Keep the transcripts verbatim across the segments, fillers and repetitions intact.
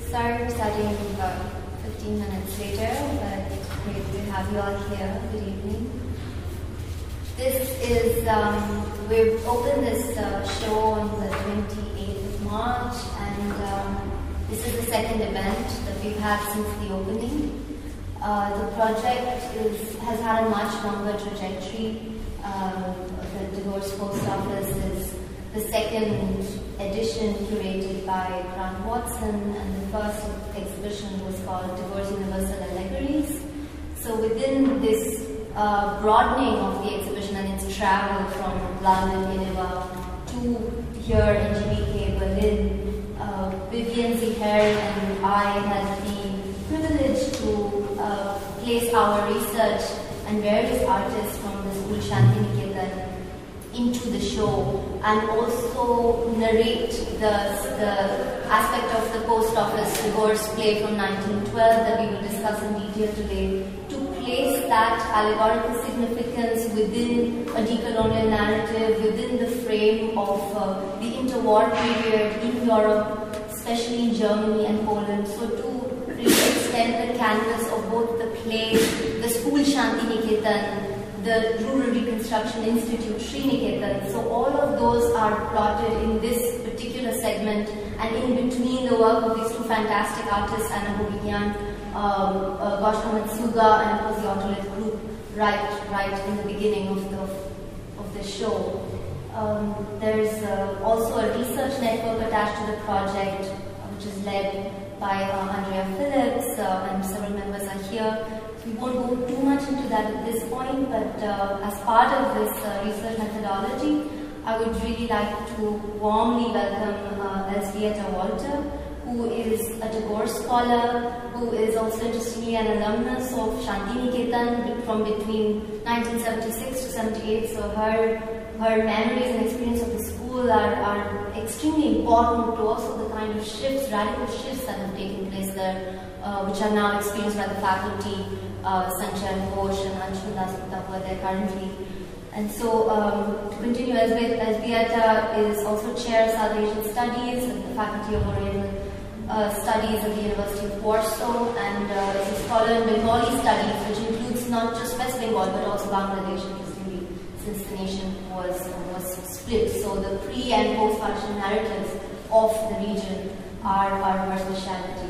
Sorry for starting about fifteen minutes later, but great to have you all here. Good evening. This is, um, we've opened this uh, show on the twenty-eighth of March, and um, this is the second event that we've had since the opening. Uh, the project is, has had a much longer trajectory. Uh, the Divorce Post Office is the second edition curated by Grant Watson, and the first exhibition was called Divorce Universal Allegories. So within this uh, broadening of the exhibition and its travel from London, Geneva to here in G B K, Berlin, uh, Vivian Ziher and I had the privilege to uh, place our research and various artists from the school Shantiniketan into the show, and also narrate the, the aspect of the post office divorce play from nineteen twelve that we will discuss in detail today, to place that allegorical significance within a decolonial narrative, within the frame of uh, the interwar period in Europe, especially in Germany and Poland. So to really extend the canvas of both the play, the school Shantiniketan, the Rural Reconstruction Institute, Sriniketan. So all of those are plotted in this particular segment, and in between the work of these two fantastic artists, Anna Bobigyan, um, uh, Gautam Matsuga, and of course the Autolit group, right, right in the beginning of the, of the show. Um, there's uh, also a research network attached to the project, which is led by uh, Andrea Phillips, uh, and several members are here. We won't go too much into that at this point, but uh, as part of this uh, research methodology, I would really like to warmly welcome uh, Elzbieta Walter, who is a divorce scholar, who is also interestingly an alumnus of Shantiniketan from between nineteen seventy-six to seventy-eight. So her, her memories and experience of the school are, are extremely important to also the kind of shifts, radical shifts that have taken place there, uh, which are now experienced by the faculty. Uh, Sanchar Ghosh and Anshuman Dasgupta, who are there currently. And so, um, to continue, Elzbieta is also Chair of South Asian Studies at the Faculty of Oriental uh, Studies at the University of Warsaw, and uh, is a scholar in Bengali studies, which includes not just West Bengal but also Bangladesh, interestingly, since the nation was, was split. So the pre and post-partition narratives of the region are, are her speciality.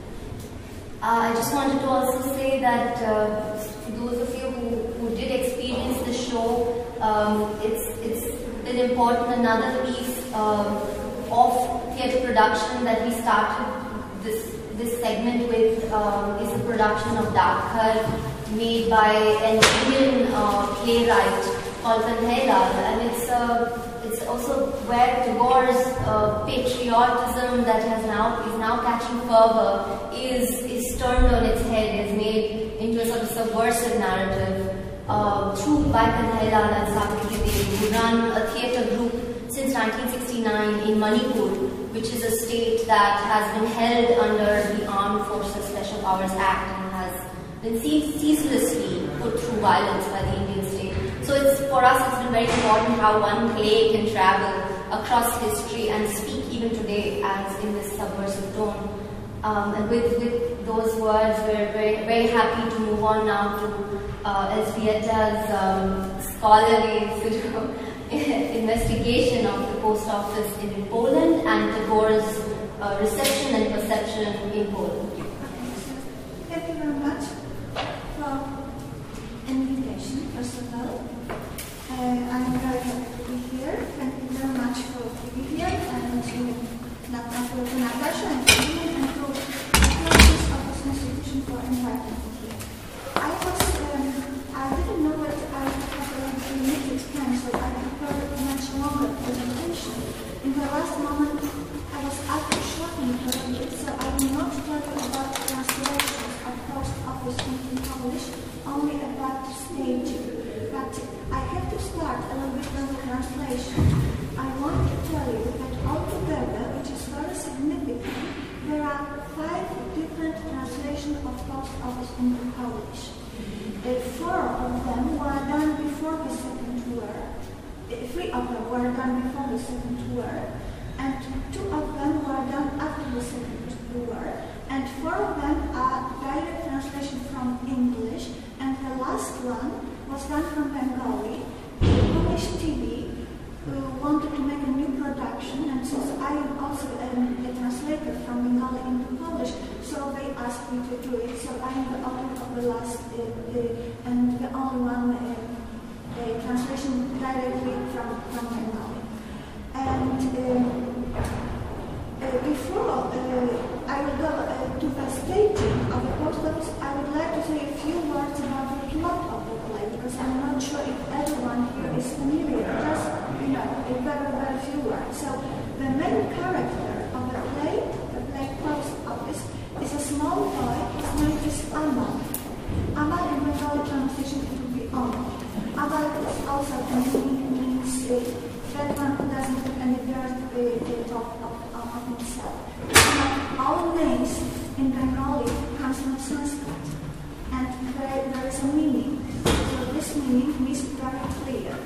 Uh, I just wanted to also say that uh, for those of you who, who did experience the show, um, it's, it's been important. Another piece um, of theatre production that we started this, this segment with um, is a production of Daghar made by an Indian uh, playwright called Kanhailal, and it's uh, it's also where Tagore's uh, patriotism that has now is now catching fervor is is turned on its head, is made into a sort of subversive narrative uh, through by Kanhailal and Savitri Devi, who run a theatre group since nineteen sixty-nine in Manipur, which is a state that has been held under the Armed Forces Special Powers Act and has been ceaselessly put through violence by the Indian state. So it's, for us, it's been very important how one play can travel across history and speak even today as in this subversive tone. Um, and with, with those words, we're very, very happy to move on now to uh, Elzbieta's um, scholarly sort of investigation of the post office in Poland and Tagore's uh, reception and perception in Poland. Thank you very much for invitation, first of all. Uh, I'm very happy to be here. Thank you very much for being here, and to Natasha and to you and to the Post Office Institution for inviting me here. I was, um, I didn't know that I had a limited time, so I prepared a much longer presentation. In the last moment, I was after shortening a little bit, so I will not talk about translations of Post Office into Polish, only about staging. But I have to start a little bit from the translation. I want to tell you that altogether, which is very significant, there are five different translations of Post Office into Polish. Uh, four of them were done before the Second War. Uh, three of them were done before the Second War, and two of them were done after the Second War. from English, and the last one was done from Bengali. Polish T V who wanted to make a new production, and since I am also um, a translator from Bengali into Polish, so they asked me to do it. So I am the author of the last uh, uh, and the only one uh, uh, translation directly from, from Bengali. And um, uh, before uh, I will go uh, to the staging of the post office, I would like to say a few words about the plot of the play, because I'm not sure if everyone here is familiar. Just, you know, a very, very few words. So the main character of the play, the play Post Office, is a small boy. His name is Amal. Amal in Bengali translation it would be Amal. Amal is also a meaning means uh, that one who doesn't have any birth uh, of, of, of himself. Now, all names in Bengali comes from Sanskrit, and there, there is a meaning. So this meaning is very clear.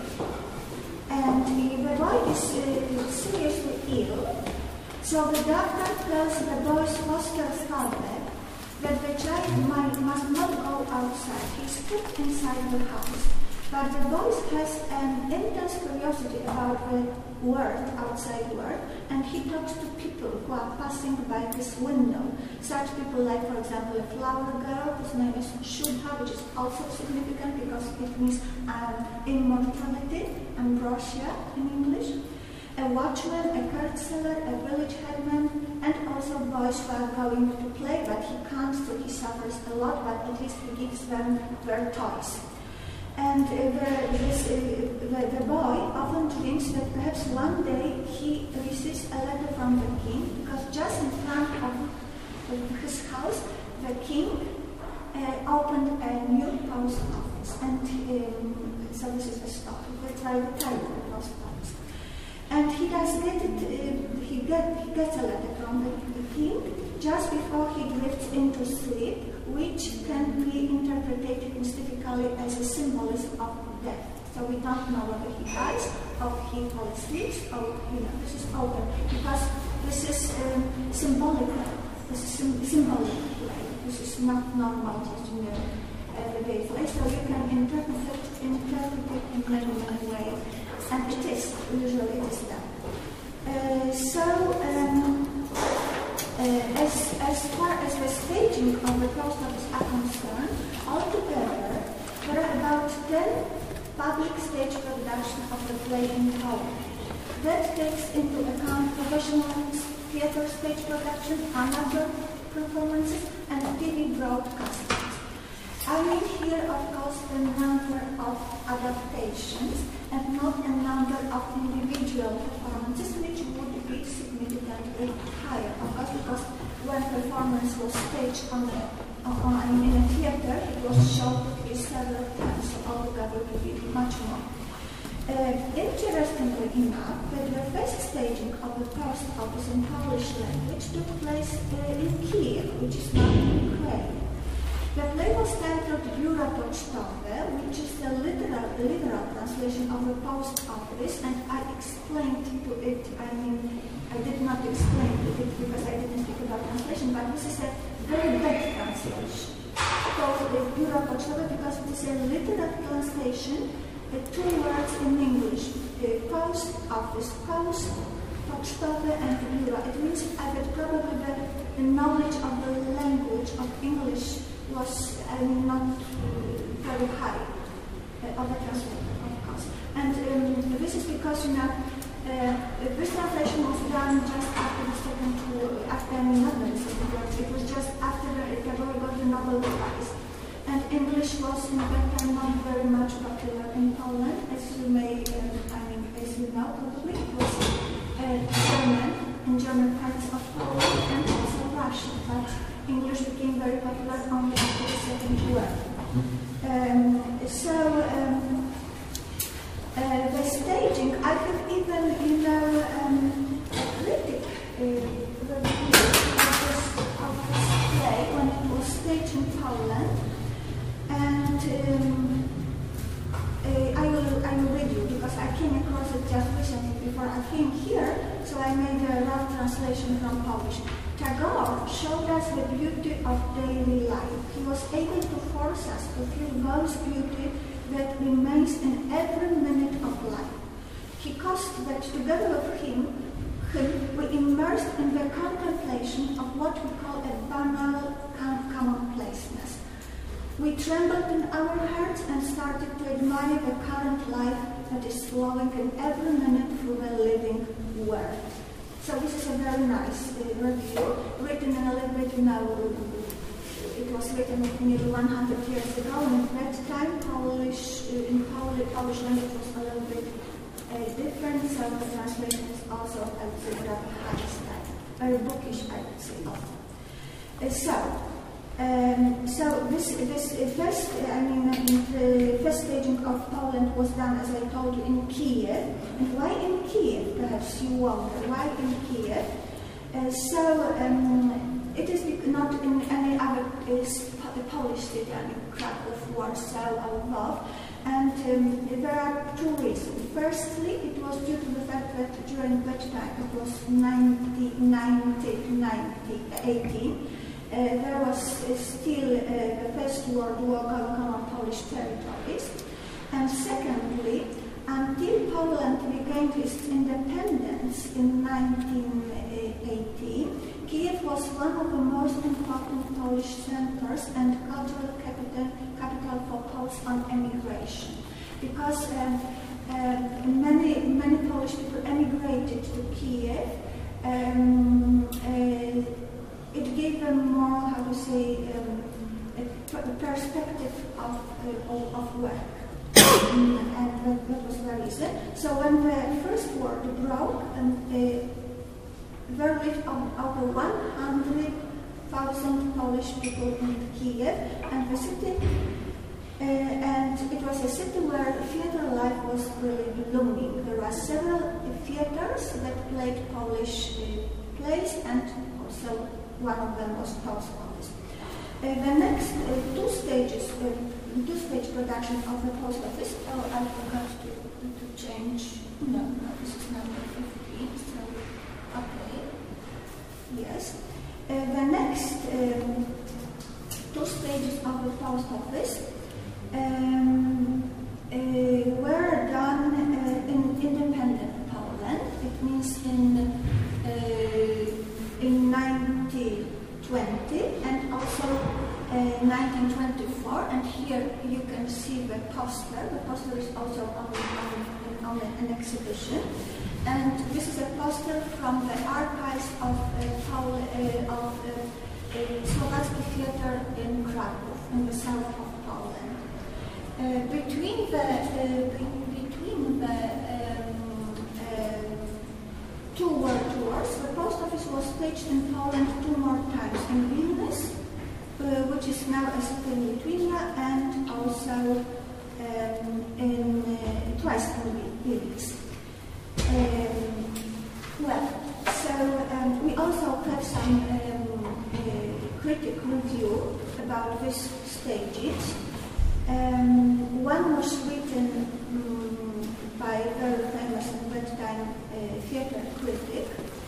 And the boy is uh, seriously ill, so the doctor tells the boy's foster father that the child might, must not go outside. He's kept inside the house. But the boy has an intense curiosity about the world, outside world, and he talks to people who are passing by this window. Such people like, for example, a flower girl whose name is Shubha, which is also significant because it means um, immortality, ambrosia in English. A watchman, a card seller, a village headman, and also boys who are going to play, but he can't, so he suffers a lot, but at least he gives them their toys. And uh, the, this, uh, the, the boy often dreams that perhaps one day he receives a letter from the king, because just in front of his house, the king uh, opened a new post office. And um, so this is the story, that's why the title of the post office. And he does get it, uh, he, get, he gets a letter from the, the king just before he drifts into sleep, which can be interpreted mystically as a symbolism of death. So we don't know whether he dies or he falls asleep, or, you know, this is open, because this is um, symbolic, this is sim symbolic play. This is not normal, just, you know, everyday play, so you can interpret it, interpret it in many, many ways, and it is, usually it is done. Uh, so, um, Uh, as, as far as the staging of the post office are concerned, altogether there are about ten public stage productions of the play in Poland. That takes into account professional theatre stage production, amateur performances, and T V broadcastings. I mean here, of course, the number of adaptations and not a number of individual performances, which would be significantly higher, of course, because when performance was staged on a, on, I mean, in a theater, it was shown to be several times, so altogether it would be much more. Uh, interestingly enough, the first staging of the post office in Polish language took place uh, in Kiev, which is now in Ukraine. The play was titled Biura Pocztowe, which is the literal, the literal translation of the post office, and I explained to it, I mean, I did not explain to it because I didn't speak about translation, but this is a very bad translation. Called the Biura Pocztowe because it is a literal translation, the two words in English, the post office, post, Pocztowe, and Biura. It means that probably the, the knowledge of the language of English was uh, not uh, very high uh, of the translator, of course. And um, this is because, you know, uh, this translation was done just after the second war, after, I mean, not the second war, it was just after the boy got the Nobel Prize. And English was in that time not very much popular in Poland, as you may, uh, I mean, as you know probably, it was uh, German, in German parts of Poland, and also Russian, but English became very popular only after the Second War. Um, so, um, uh, the staging, I have even, you know, um, a critic uh, of, this, of this play when it was staged in Poland, and um, uh, I, will, I will read you because I came across it just recently before I came here, so I made a rough translation from Polish. Tagore showed us the beauty of daily life. He was able to force us to feel God's beauty that remains in every minute of life. He caused that together with him, him, we immersed in the contemplation of what we call a banal commonplaceness. We trembled in our hearts and started to admire the current life that is flowing in every minute through the living world. So this is a very nice uh, review, written in a little bit, you know, it was written nearly one hundred years ago, and at that time, Polish, uh, in Polish, Polish language was a little bit uh, different, so the translation is also, I would say, rather high style, very bookish, I would say, also. Uh, so, Um, so this, this uh, first, uh, I mean, uh, the first staging of Poland was done, as I told you, in Kiev. And why in Kiev? Perhaps you wonder why in Kiev. Uh, so um, it is not in any other uh, Polish city, I mean, Krakow, Warsaw, or Lwów. And um, there are two reasons. Firstly, it was due to the fact that during that time, it was nineteen eighteen. Uh, there was uh, still uh, the First World War going on Polish territories. And secondly, until Poland regained its independence in nineteen eighteen, Kiev was one of the most important Polish centers and cultural capital, capital for Poles on emigration. Because um, uh, many, many Polish people emigrated to Kiev. Um, uh, It gave them more, how to say, um, a perspective of, uh, of work. And that, that was very easy. So when the First World broke, um, uh, there lived over one hundred thousand Polish people in Kiev, and the city, uh, and it was a city where theater life was really blooming. There were several theaters that played Polish uh, plays, and also one of them was post office. Uh, the next uh, two stages, uh, two-stage production of the post office. Oh, I forgot to, to change. No, no, this is number fifteen. So, okay. Yes. Uh, the next um, two stages of the post office um, uh, were done uh, in independent Poland. It means in uh, in nineteen twenty and also uh, nineteen twenty-four, and here you can see the poster. The poster is also on, on, on an exhibition, and this is a poster from the archives of uh, Paul, uh, of uh, uh, Slovacki theater in Krakow, in the south of Poland. Uh, between the uh, between the um, uh, two world tours, the post office was staged in Poland two more times, in Vilnius, uh, which is now a city in Lithuania, and also um, in uh, twice in Vilnius. Um, well, so um, we also have some um, uh, critic review about these stages. Um, one was written um, by a very famous at that time uh, theater critic,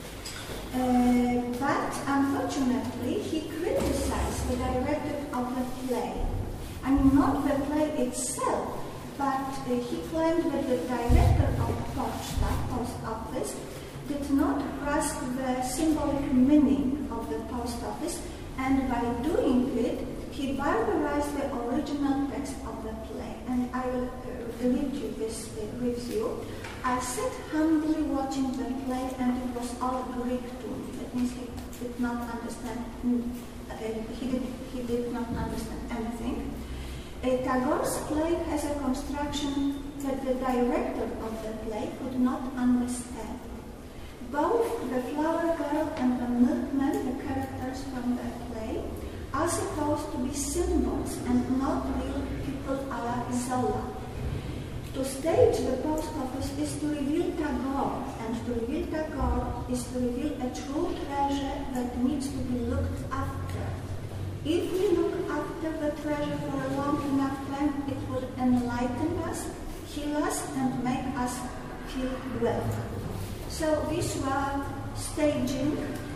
uh, but unfortunately he criticized the director of the play. I mean, not the play itself, but uh, he claimed that the director of Poczta, post office, did not grasp the symbolic meaning of the post office, and by doing it, he barbarized the original text of the play. And I will uh, read you this uh, review. I sat humbly watching the play, and it was all Greek to me. That means he did not understand. Uh, he did. He did not understand anything. Uh, Tagore's play has a construction that the director of the play could not understand. Both the flower girl and the milkman, the characters from the play, are supposed to be symbols and not real people a la Zola. To stage the post office is to reveal Tagore, and to reveal Tagore is to reveal a true treasure that needs to be looked after. If we look after the treasure for a long enough time, it will enlighten us, heal us, and make us feel welcome. So these were staging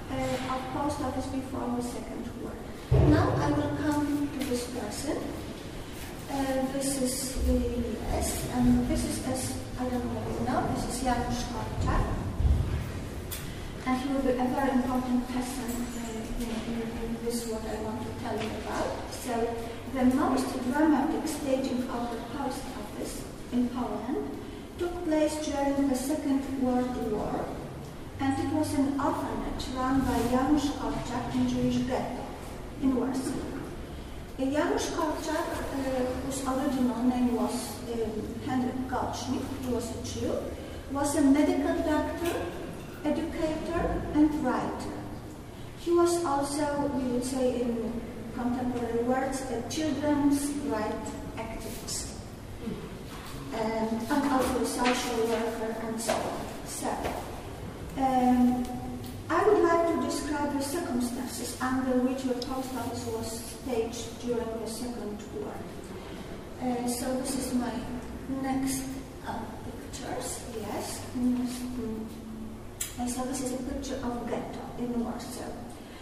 uh, of post office before the Second War. Now I will come to this person. Uh, this is the yes, and this is, as I don't know if you know, this is Janusz Korczak. And he will be a very important person uh, in, in, in this what I want to tell you about. So the most dramatic staging of the post office in Poland took place during the Second World War, and it was an orphanage run by Janusz Korczak in Jewish ghetto in Warsaw. Uh, Janusz Korczak, uh, whose original name was um, Henryk Goldschmidt, he was a Jew, was a medical doctor, educator, and writer. He was also, we would say in contemporary words, a children's rights activist, and, and also a social worker, and so on. So, um, I would like to describe the circumstances under which the post office was staged during the Second War. Uh, so this is my next uh, pictures, yes. Mm-hmm. And so this is a picture of ghetto in Warsaw.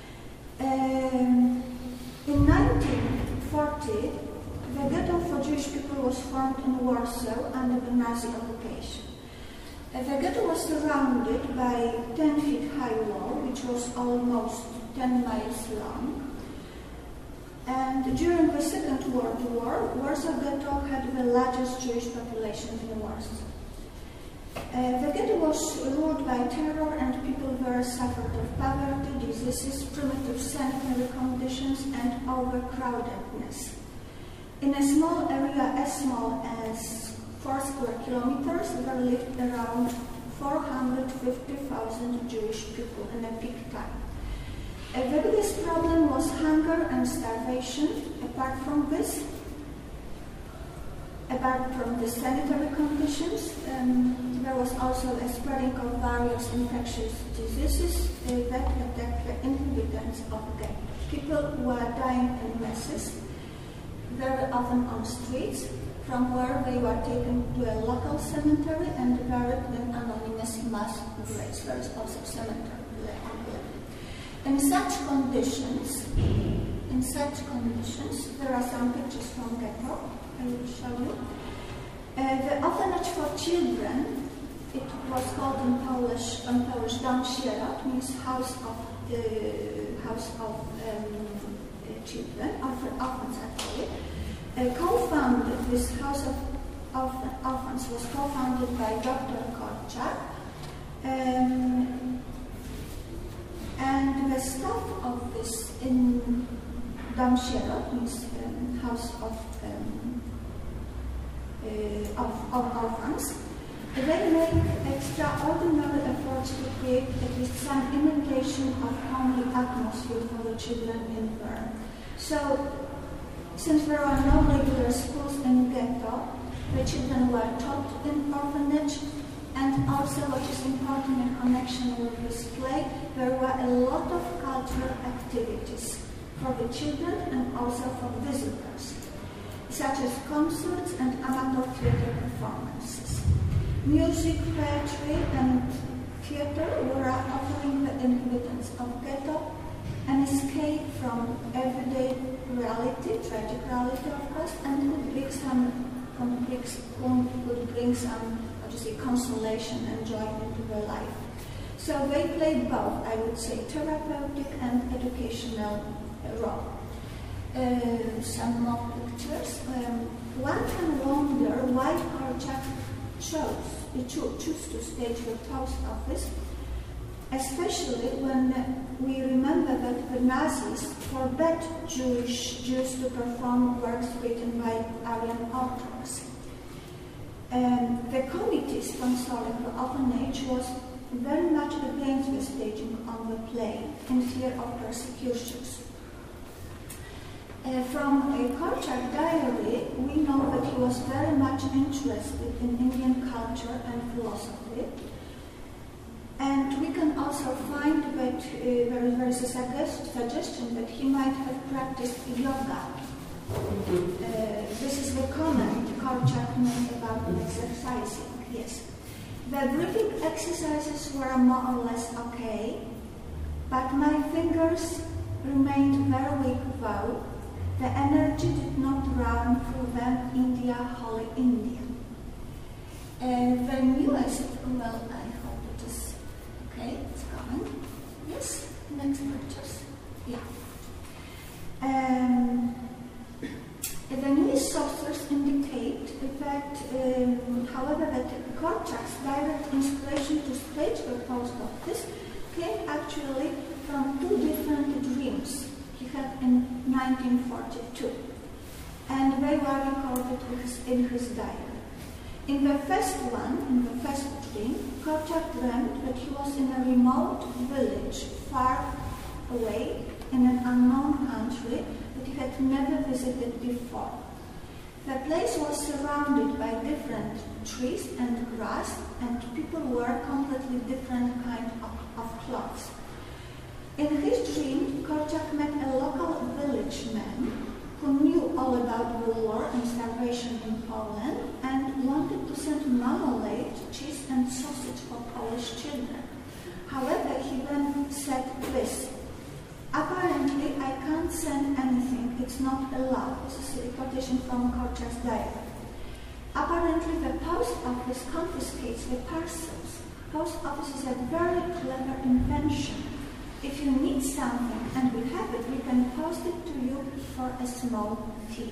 Um, in nineteen forty, the ghetto for Jewish people was formed in Warsaw under the Nazi occupation. Uh, the ghetto was surrounded by ten feet high wall, which was almost ten miles long. And during the Second World War, Warsaw Ghetto had the largest Jewish population in Warsaw. Uh, the ghetto was ruled by terror, and people there suffered of poverty, diseases, primitive sanitary conditions, and overcrowdedness. In a small area as small as four square kilometers, there lived around four hundred fifty thousand Jewish people in a peak time. Uh, the biggest problem was hunger and starvation. Apart from this, apart from the sanitary conditions, um, there was also a spreading of various infectious diseases uh, that attacked the inhabitants of ghetto. People were dying in masses, very often on streets, from where they were taken to a local cemetery and buried in anonymous mass graves. There is also cemetery on there. In such conditions, in such conditions, there are some pictures from ghetto I will show you. Uh, the orphanage for children, it was called in Polish, in Polish Dom Sierot, means house of uh, house of um, children, orphans actually. Uh, co-founded, this house of orphans was co-founded by Doctor Korczak, um, and the staff of this in Dom Sierot, means um, house of, um, uh, of, of orphans, they make extraordinary efforts to create at least some imitation of homely atmosphere for the children in there. So, since there are no regular schools in ghetto, the children were taught in orphanage, and also what is important in connection with this play, there were a lot of cultural activities for the children and also for visitors, such as concerts and amateur theater performances. Music, poetry, and theater were offering the inhabitants of ghetto an escape from everyday reality, tragic reality of course, and would bring some, would bring some, how to say, consolation and joy into their life. So they played both, I would say, therapeutic and educational role. Uh, some more pictures. Um, one can wonder why Korczak chose, he chose, chose to stage the post office, especially when we remember that the Nazis forbade Jewish Jews to perform works written by Aryan authors. Um, the committee sponsoring the orphanage was very much against the staging on the play in fear of persecutions. Uh, from a Korczak diary, we know that he was very much interested in Indian culture and philosophy. And we can also find that uh, there is a suggest suggestion that he might have practiced yoga. Uh, this is the comment Korczak made about exercising, yes. The breathing exercises were more or less okay. but my fingers remained very weak though. The energy did not run through them, India, holy India. Uh, the newest, well, I hope it is okay, it's coming. Yes, next pictures. Yeah. Um, the newest sources indicate that, um, however, that Korczak's direct inspiration to stage the post office came actually from two different dreams he had in nineteen forty-two, and they were recorded in his diary. In the first one, in the first dream, Korczak dreamt that he was in a remote village far away in an unknown country that he had never visited before. The place was surrounded by different trees and grass, and people wore completely different kind of, of clothes. In his dream, Korczak met a local village man who knew all about the war and starvation in Poland and wanted to send marmalade, cheese and sausage for Polish children. However, he then said this: "Apparently, I can't send anything, it's not allowed." This is a quotation from Korczak's diary. Apparently, the post office confiscates the parcels. Post office is a very clever invention. If you need something and we have it, we can post it to you for a small fee.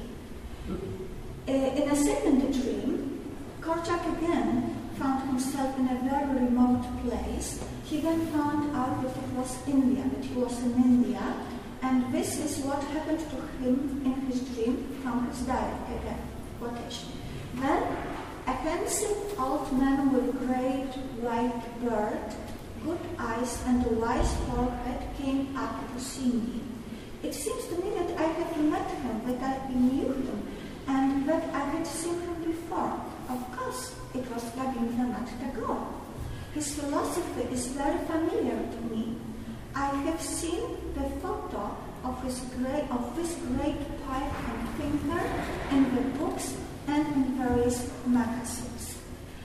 Uh, in a second dream, Korczak again found himself in a very remote place. He then found out that it was India, that he was in India, and this is what happened to him in his dream from his diary. Again, quotation. Then a handsome old man with great white beard, good eyes and a wise forehead came up to see me. It seems to me that I have met him, that I knew him, and that I had seen him before. Of course, it was Rabindranath Tagore. His philosophy is very familiar to me. I have seen the photo of his great, of this great poet and thinker in the books and in various magazines.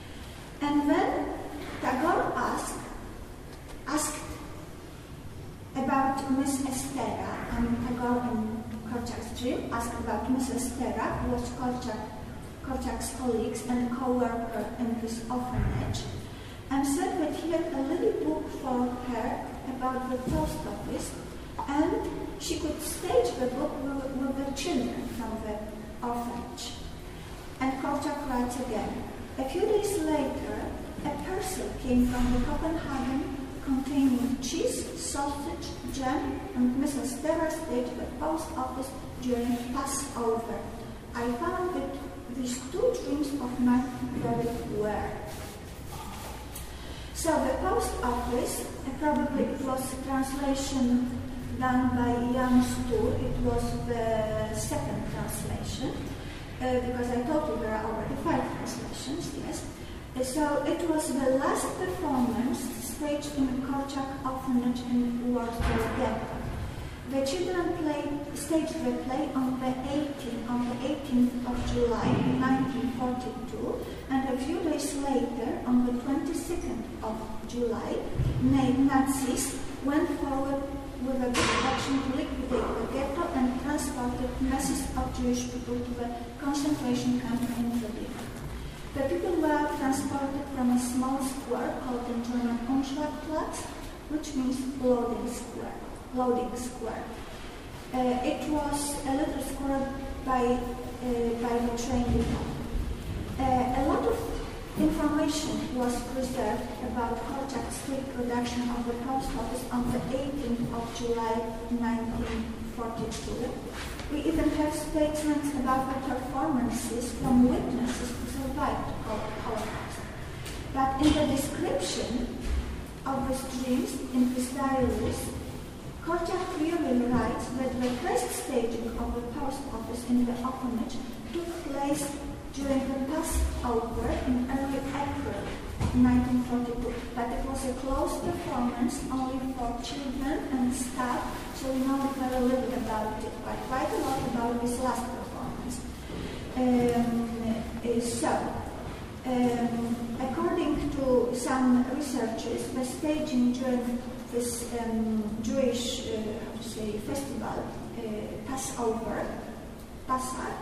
And then Tagore asked, asked about Miss Estera, and Tagore in Korczak's dream asked about Miss Estera, who was Korczak, Korczak's colleague and co-worker in his orphanage, and said that he had a little book for her about the post office, and she could stage the book with, with the children from the orphanage. And Korczak writes again, a few days later, a parcel came from the Copenhagen containing cheese, sausage, jam, and Missus Estera staged the post office during Passover. I found that these two dreams of mine very well. So the post office, uh, probably it was a translation done by Jan Stur. It was the second translation, uh, because I told you there are already five translations, yes. Uh, so it was the last performance staged in the Korczak orphanage in Warsaw Ghetto. The children played, staged the play on the eighteenth, on the eighteenth of July nineteen forty-two, and a few days later, on the twenty-second of July, Nazis went forward with a action to liquidate the ghetto and transported masses of Jewish people to the concentration camp in Treblinka. The people were transported from a small square called in German Umschlagplatz, which means loading square. Loading square. Uh, it was a little square by, uh, by the train depot. Uh, a lot of information was preserved about Korczak's street production of the post office on the eighteenth of July nineteen forty-two. We even have statements about the performances from witnesses who survived the Holocaust. But in the description of his dreams in his diaries, Korczak clearly writes that the first staging of the post office in the orphanage took place during the Passover in early April nineteen forty-two, but it was a closed performance only for children and staff, so we know very little about it, but quite a lot about this last performance. Um, so, um, according to some researchers, the staging during this um, Jewish, uh, how to say, festival, uh, Passover, Passover,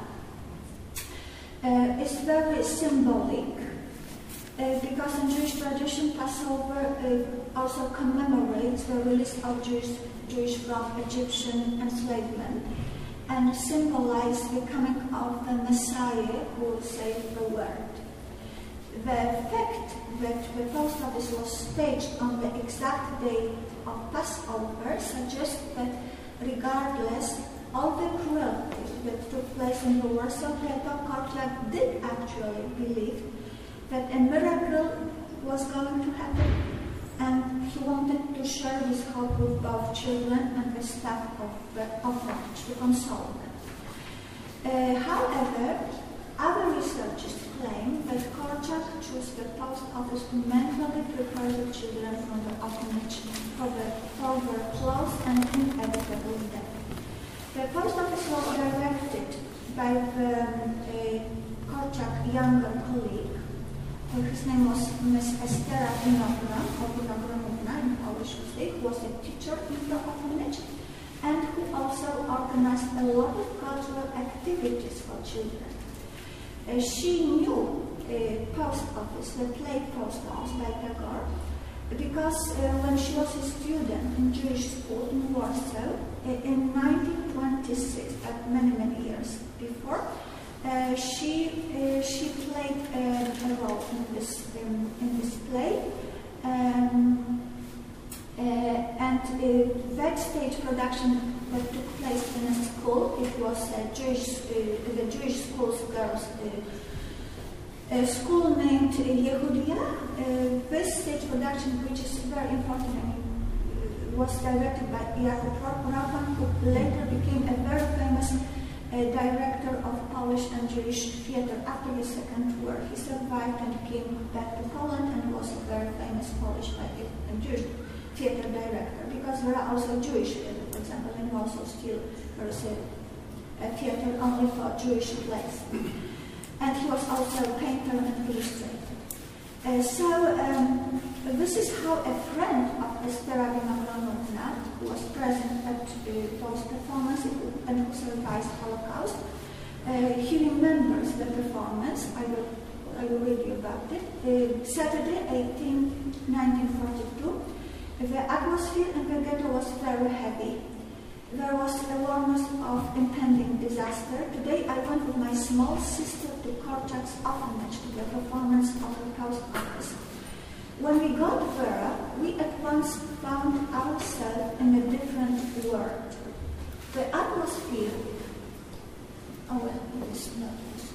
uh, is very symbolic uh, because in Jewish tradition, Passover uh, also commemorates the release of Jews, Jews from Egyptian enslavement and symbolizes the coming of the Messiah who will save the world. The fact that the post office was staged on the exact date of Passover suggests that regardless of the cruelty that took place in the Warsaw Ghetto, Korczak did actually believe that a miracle was going to happen, and he wanted to share his hope with both children and the staff of the orphanage to console them. Uh, however, other researchers claim that Korczak chose the post office to mentally prepare the children from the orphanage for, the, for their close and inevitable death. The post office was directed by the uh, Korczak younger colleague. Uh, his name was Miss Estera Vinogron, or Vinogronówna in Polish, who was a teacher in the orphanage, and who also organized a lot of cultural activities for children. Uh, she knew uh, post office, the play post office by Tagore, because uh, when she was a student in Jewish school in Warsaw uh, in nineteen twenty-six, but many, many years before, uh, she uh, she played uh, a role in this um, in this play, um, uh, and uh, that stage production that took place in a school. It was a Jewish, uh, the Jewish school's girls' uh, a school named Yehudia. Uh, this stage production, which is very important, I mean, uh, was directed by Jakub Raupan, who later became a very famous uh, director of Polish and Jewish theater after the Second War. He survived and came back to Poland and was a very famous Polish and Jewish theater director, because there are also Jewish theater. For example, in Warsaw still there is a, a theater only for Jewish plays. And he was also a painter and illustrator. Uh, so um, this is how a friend of Estera Vinogronówna, who was present at uh, those performances and who survived Holocaust, uh, he remembers the performance. I will, I will read you about it. Uh, Saturday, nineteen forty-two. The atmosphere in the ghetto was very heavy. There was awareness of impending disaster. Today I went with my small sister to Korczak's orphanage to the performance of the post office. When we got there, we at once found ourselves in a different world. The atmosphere, oh well, it is not this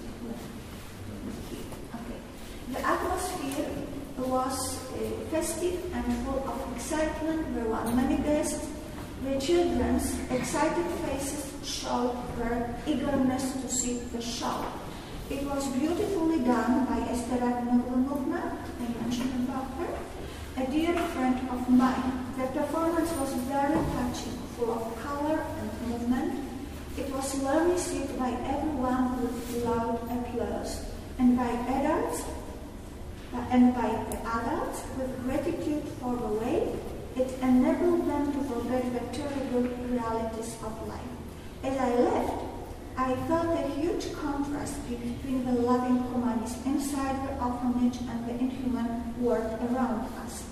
way. Okay. The atmosphere was uh, festive and full of excitement. There were many guests. The children's excited faces showed their eagerness to see the show. It was beautifully done by Estera Vinogronówna, I mentioned about her, a dear friend of mine. The performance was very touching, full of color and movement. It was well received by everyone with loud applause, and by adults and by the adults with gratitude for the way it enabled them to forget the terrible realities of life. As I left, I felt a huge contrast between the loving humanists inside the orphanage and the inhuman world around us.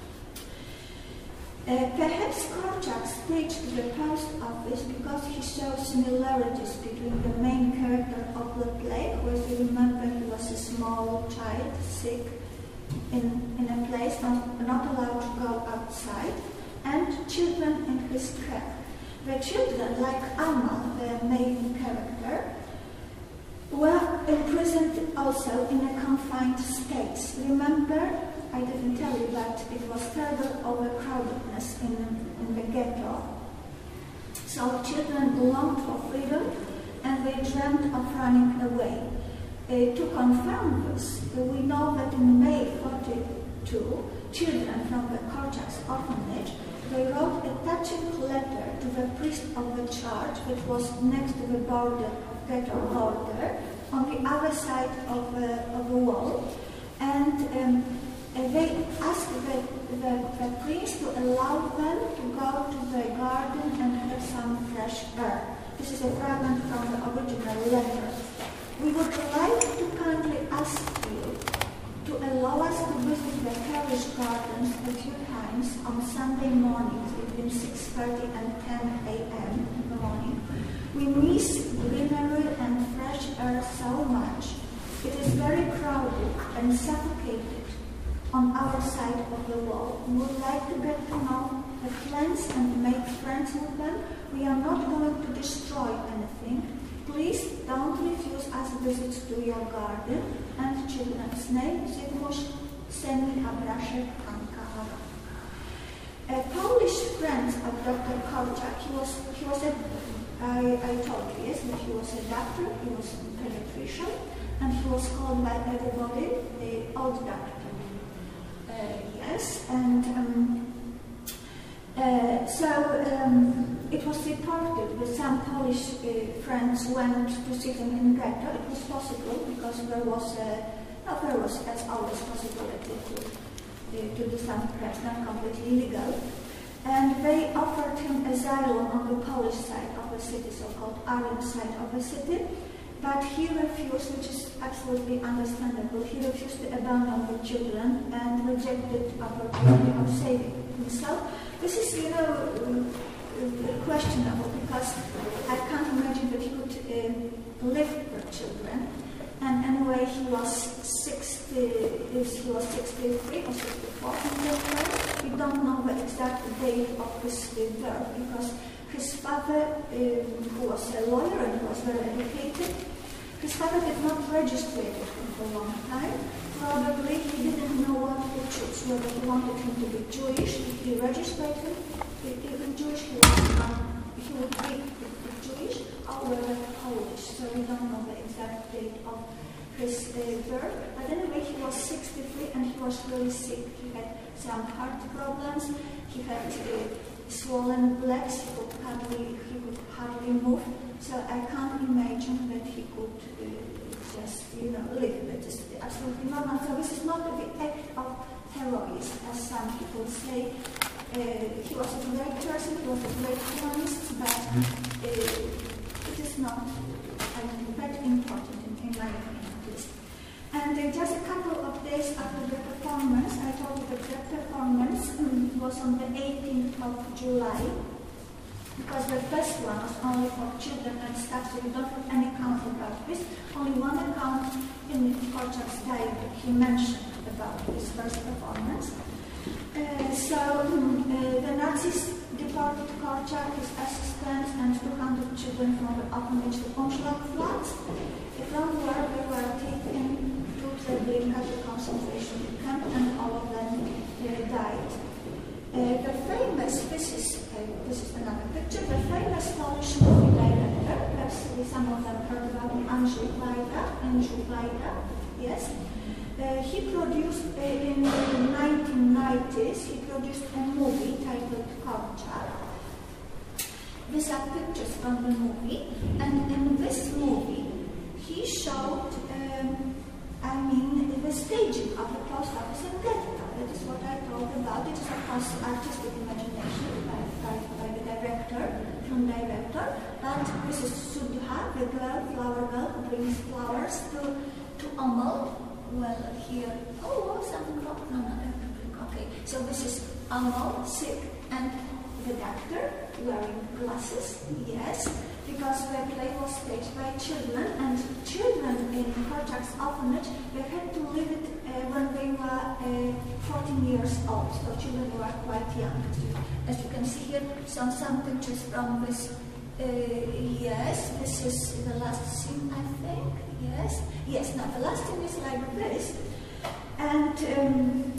Uh, perhaps Korczak staged the post office because he saw similarities between the main character of the play, who, as you remember, he was a small child, sick, in, in a place not, not allowed to go outside, and children in his care. The children, like Alma, the main character, were imprisoned also in a confined space. Remember, I didn't tell you that it was terrible overcrowdedness in, in the ghetto. So children longed for freedom and they dreamed of running away. Uh, to confirm this, uh, we know that in May forty-two, children from the Korczak's orphanage, they wrote a touching letter to the priest of the church, which was next to the border of ghetto border, on the other side of, uh, of the wall. And um, Uh, they ask the, the, the prince to allow them to go to the garden and have some fresh air. This is a fragment from the original letter. We would like to kindly ask you to allow us to visit the carriage gardens a few times on Sunday mornings between six thirty and ten a m in the morning. We miss greenery and fresh air so much. It is very crowded and suffocated on our side of the wall. We would like to get to know the plants and make friends with them. We are not going to destroy anything. Please don't refuse us visits to your garden. And children's name, Zygmunt Semi Abraszek Anka. A Polish friend of Doctor Korczak, he was, he was a, I, I told you, yes, that he was a doctor, he was a pediatrician, and he was called by everybody the old doctor. Uh, yes, and um, uh, so um, it was reported that some Polish uh, friends went to see him in ghetto. It was possible because there was, a, no, there was as always possibility to, uh, to do some press, not completely legal. And they offered him asylum on the Polish side of the city, so-called Aryan side of the city. But he refused, which is absolutely understandable, he refused to abandon the children and rejected the opportunity of saving himself. This is, you know, uh, questionable because I can't imagine that he could uh, live with children. And anyway, he was sixty, he was sixty-three or sixty-four in that way. We don't know the exact date of his birth because his father, uh, who was a lawyer and who was very educated, his father did not register him for a long time. Probably he didn't know what to choose, whether he wanted him to be Jewish. If he registered him, even Jewish, he would, um, he would be Jewish, or whether Polish. So we don't know the exact date of his uh, birth. But anyway, he was sixty-three and he was really sick. He had some heart problems. He had uh, swollen legs. He could hardly, he could hardly move. So I can't imagine that he could uh, just, you know, live. That is absolutely normal. So this is not the act of heroism, as some people say. Uh, he was a great person, he was a great humanist, but uh, it is not, I think, that important in, in my opinion, at least. And uh, just a couple of days after the performance, I told you that the performance um, was on the eighteenth of July. Because the first one was only for children and staff, so we don't have any account about this. Only one account in Korczak's diary he mentioned about this first performance. Uh, so um, uh, the Nazis deported Korczak, his assistants, and two hundred children from the orphanage to Umschlagplatz. From where they were taken to Treblinka, the concentration camp, and all of them uh, died. Uh, the famous, this is, uh, this is another picture, the famous Polish movie director, perhaps some of them heard about him, Andrzej Wajda, Andrzej Wajda, yes. Uh, he produced, uh, in the nineteen nineties, he produced a movie titled Korczak. These are pictures from the movie, and in this movie, he showed, um, I mean, the staging of the post office in ghetto. That is what I told about. It is, of course, artistic imagination by, by, by the director, film director. But this is Sudha, the girl, flower girl, who brings flowers to, to Amol. Well, here, oh, something wrong. No, no, okay. So this is Amol, sick, and the doctor wearing glasses, yes, because the play was staged by children, and children in Korczak's orphanage, they had to leave it uh, when they were uh, fourteen years old, so children were quite young. As you can see here, some, some pictures from this, uh, yes, this is the last scene, I think, yes, yes, now the last scene is like this, and um,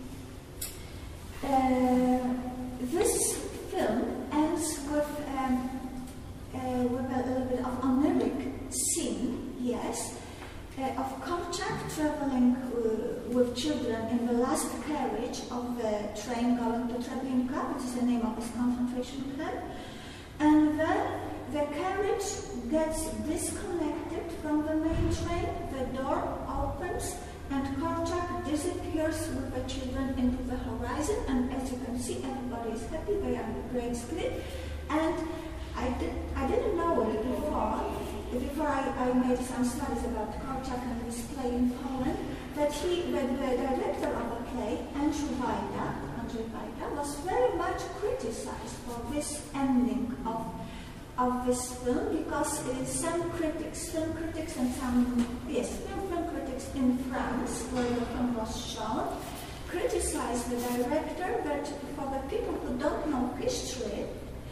uh, this film ends with um, Uh, with a little bit of oniric scene, yes, uh, of Korczak traveling uh, with children in the last carriage of the train going to Treblinka, which is the name of this concentration camp, and then the carriage gets disconnected from the main train, the door opens, and Korczak disappears with the children into the horizon, and as you can see, everybody is happy, they are on the great screen. And I, did, I didn't know it before, before I, I made some studies about Korczak and this play in Poland, that he, that the director of the play, Andrzej Wajda, Andrzej Wajda, was very much criticized for this ending of of this film, because uh, some critics, film critics and some, yes, film, film critics in France, where the film was shown, criticized the director that for the people who don't know history,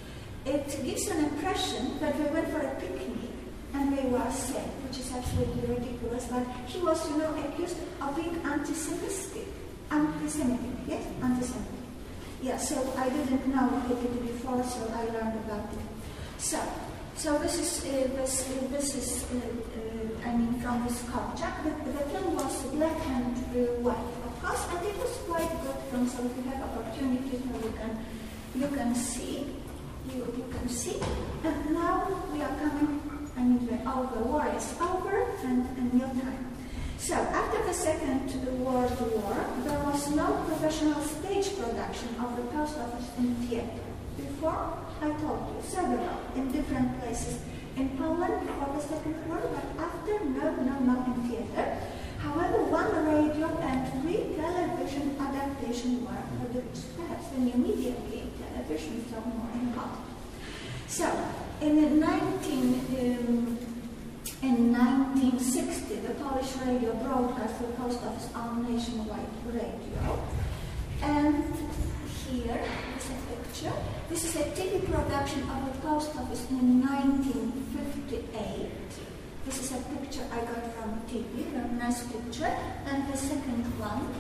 it gives an impression that they went for a picnic and they were sick, which is absolutely ridiculous, but he was, you know, accused of being anti-Semitic. Anti-Semitic, yes? Anti-Semitic. Yeah, so I didn't know it before, so I learned about it. So, so this is uh, this uh, this is uh, uh, I mean from this Korczak. The, the film was black and uh, white, of course, and it was quite good film. So if you have opportunity, you can you can see you you can see. And now we are coming. I mean, the, all the war is over and a new time. So after the Second World War, there was no professional stage production of the post office in theater. Before, I told you, several, in different places. In Poland, before the Second War, but after, no, no, not in theater. However, one radio and three television adaptation were produced. Perhaps when you media gave television, so more in hot. So, in nineteen, um, in nineteen sixty, the Polish radio broadcast the post office on nationwide radio. And here is a picture. This is a T V production of the post office in nineteen fifty-eight. This is a picture I got from T V, very nice picture. And the second one,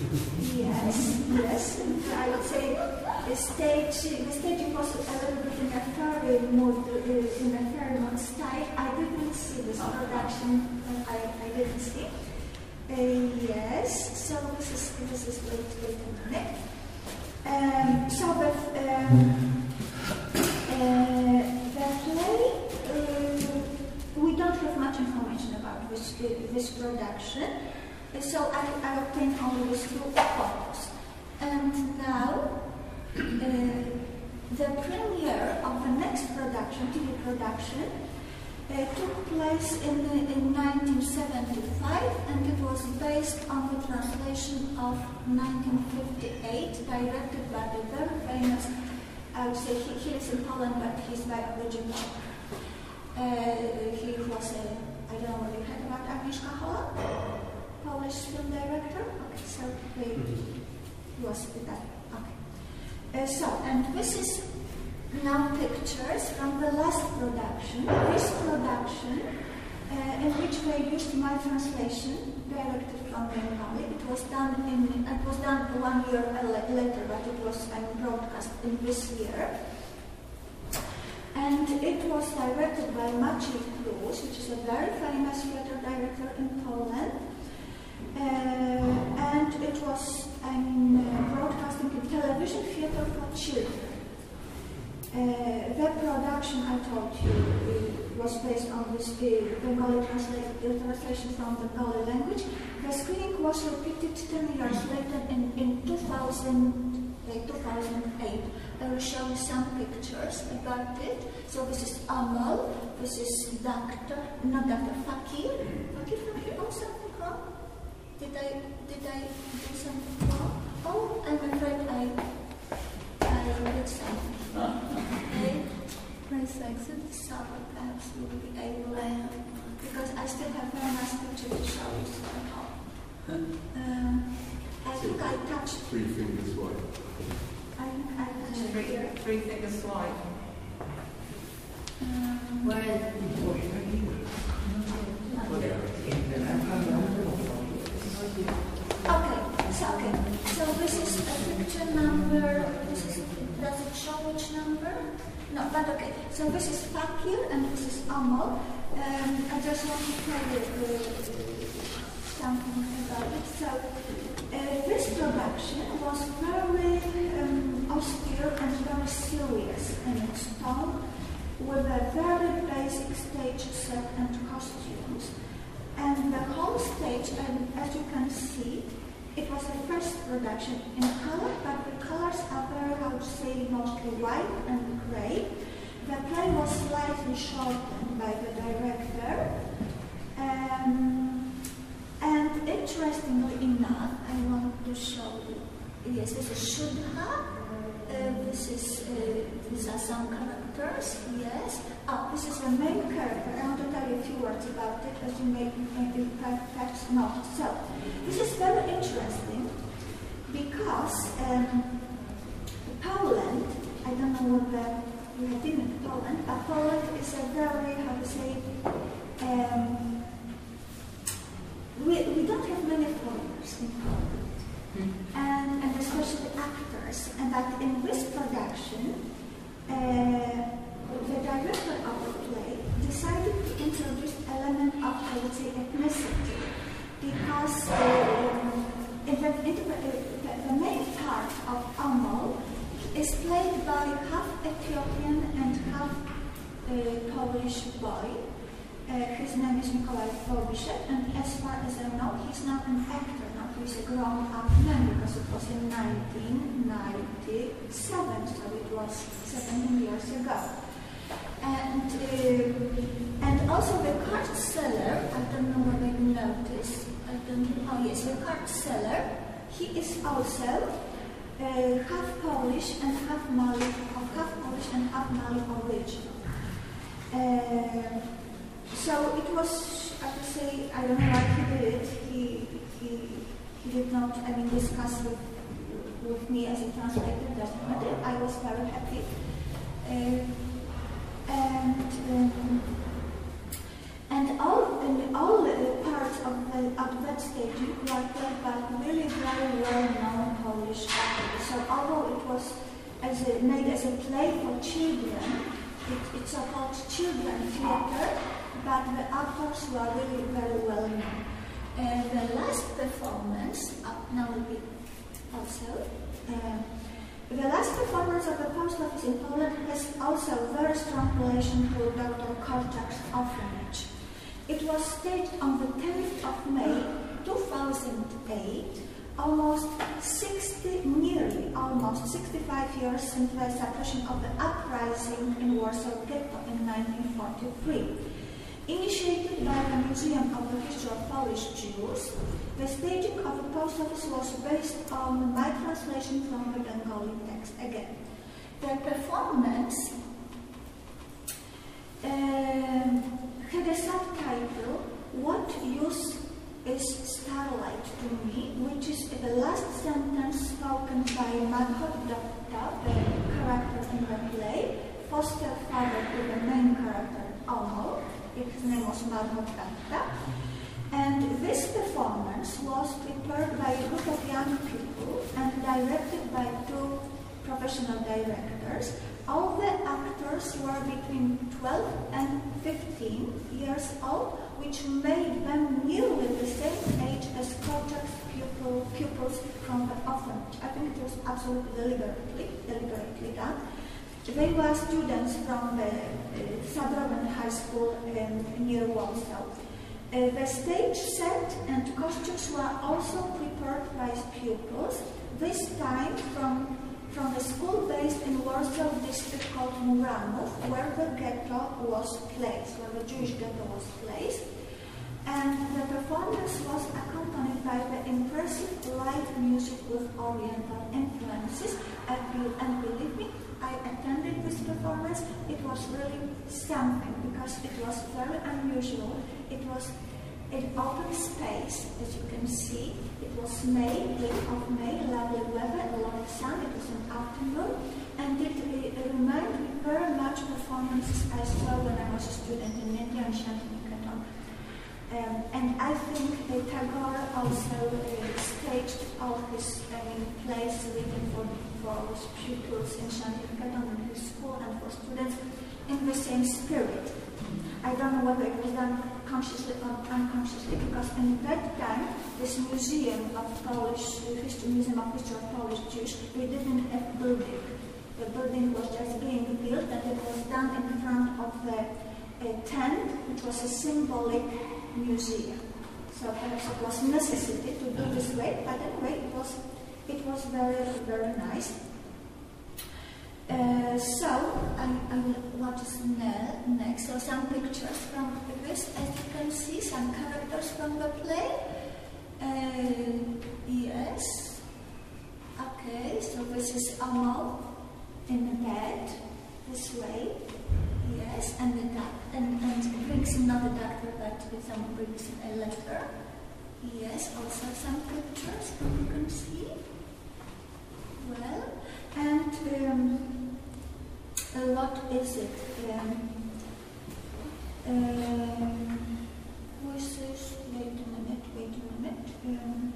yes, yes, I would say the stage, the staging was a little bit in a fairy mood, in a fairy mood style. I didn't see this production, I, I didn't see. Uh, yes, so this is, this is, wait, wait a minute. Um, so the, um, uh, the play, uh, we don't have much information about this, uh, this production, uh, so I, I obtained only these two photos. And now, uh, the premiere of the next production, T V production, Uh, took place in, uh, in nineteen seventy-five, and it was based on the translation of nineteen fifty-eight, directed by the very famous, I would say he, he lives in Poland, but he's by origin. Uh, he was a, I don't know what you heard about Agnieszka Holland, Polish film director. Okay, so he, he was that. Okay. Uh, so, and this is now pictures from the last production. This production, uh, in which they used my translation, directed from Bengali. It was done in. It was done one year later, but it was um, broadcast in this year. And it was directed by Maciej Klus, which is a very famous theater director in Poland. Uh, and it was um, broadcasting in television theater for children. Uh, that production, I told you, uh, was based on this uh, Bengali translation from the Bengali language. The screening was repeated ten years later in, in two thousand eight. I will show you some pictures about it. So this is Amal, this is Doctor, not Doctor Fakir. Fakir from here, oh, something wrong? Did I, did I do something wrong? Oh, I'm afraid I, I did something. Okay, press exit, so perhaps you will be able to, because I still have very nice picture to show you, so I hope. Um, I think I touched. Three fingers wide. I think I touched Three, here. three fingers wide. Um, Where is okay, so okay, so this is a picture number. This is. Does it show which number? No, but okay. So this is Fakir and this is Amal. Um, I just want to tell you uh, something about it. So uh, this production was very um, austere and very serious in its tone, with a very basic stage set and costumes. And the whole stage, and as you can see, it was a first production in color, but the colors are very, how to say, mostly white and gray. The play was slightly shortened by the director. Um, and interestingly enough, I want to show you, yes, this is Shudha. Uh, this is, uh, these are some characters, yes. Oh, this is the main character. I want to tell you a few words about it, as you may, may perhaps not. So, this is very interesting because um, Poland, I don't know whether you have been in Poland, but Poland is a very, how to say, um, we, we don't have many foreigners in Poland. And, and especially actors, and that in this production, uh, the director of the play decided to introduce element of, I would say, ethnicity, because uh, in the, in the, the, the main part of Amol is played by half Ethiopian and half uh, Polish boy. Uh, his name is Mikołaj Wołbishek, and as far as I know, he's not an actor. He's a grown-up man because it was in nineteen ninety-seven, so it was seventeen years ago. And uh, and also the card seller, I don't know whether you noticed, I don't know, oh yes, the card seller, he is also uh, half Polish and half Mali, or half Polish and half Mali original. Uh, so it was, I would say, I don't know why he did it, he, he He did not, I mean, discuss with, with me as a translator, doesn't matter. I was very happy. Uh, and um, and all and all uh, parts of the of that stage were played by really very well-known Polish actors. So although it was as a, made as a play for children, it, it's a called children theater, but the actors were really very well-known. Uh, the last performance, uh, now will be also, uh, the last performance of the post office in Poland has also a very strong relation to Doctor Korczak's orphanage. It was staged on the tenth of May two thousand eight, almost sixty, nearly almost sixty-five years since the suppression of the uprising in Warsaw Ghetto in nineteen forty-three. Initiated by the Museum of the History of Polish Jews, the staging of the post office was based on my translation from the Bengali text again. The performance uh, had a subtitle, What Use is Starlight to Me, which is the last sentence spoken by Madhot Datta, the character in the play, foster father to the main character, Amol. His name was Madhot Datta. And this performance was prepared by a group of young people and directed by two professional directors. All the actors were between twelve and fifteen years old, which made them nearly the same age as Korczak's pupil, pupils from the orphanage. I think it was absolutely deliberately, deliberately done. They were students from the uh, Sadroben High School um, near Warsaw. Uh, the stage set and costumes were also prepared by pupils, this time from, from a school based in Warsaw district called Muranów, where the ghetto was placed, where the Jewish ghetto was placed. And the performance was accompanied by the impressive light music with Oriental influences. And, and believe me, I attended this performance. It was really something because it was very unusual. It was in open space, as you can see. It was May, late of May, lovely weather, a lot of sun. It was an afternoon, and it, it, it reminded me very much performances I saw when I was a student in India and Shantiniketan. Um, and I think uh, Tagore also uh, staged all his I mean, plays written for, for his pupils in Shantiniketan in his school and for students in the same spirit. I don't know whether it was done consciously or unconsciously, because in that time, this Museum of Polish History, Museum of History of Polish Jews, we didn't have building. The building was just being built, and it was done in front of the uh, tent, which was a symbolic museum. So perhaps it was necessity to do this way, but anyway, it was, it was very, very nice. Uh, so, I, I will, what is ne next? So some pictures from this, as you can see, some characters from the play. Uh, yes. Okay, so this is Omo in bed, this way. Yes, and the duck, and, and brings not a doctor, but some brings a letter. Yes, also some pictures you can see. Well, and um, uh, what is it? Um, um, what's this? Wait a minute, wait a minute. Um,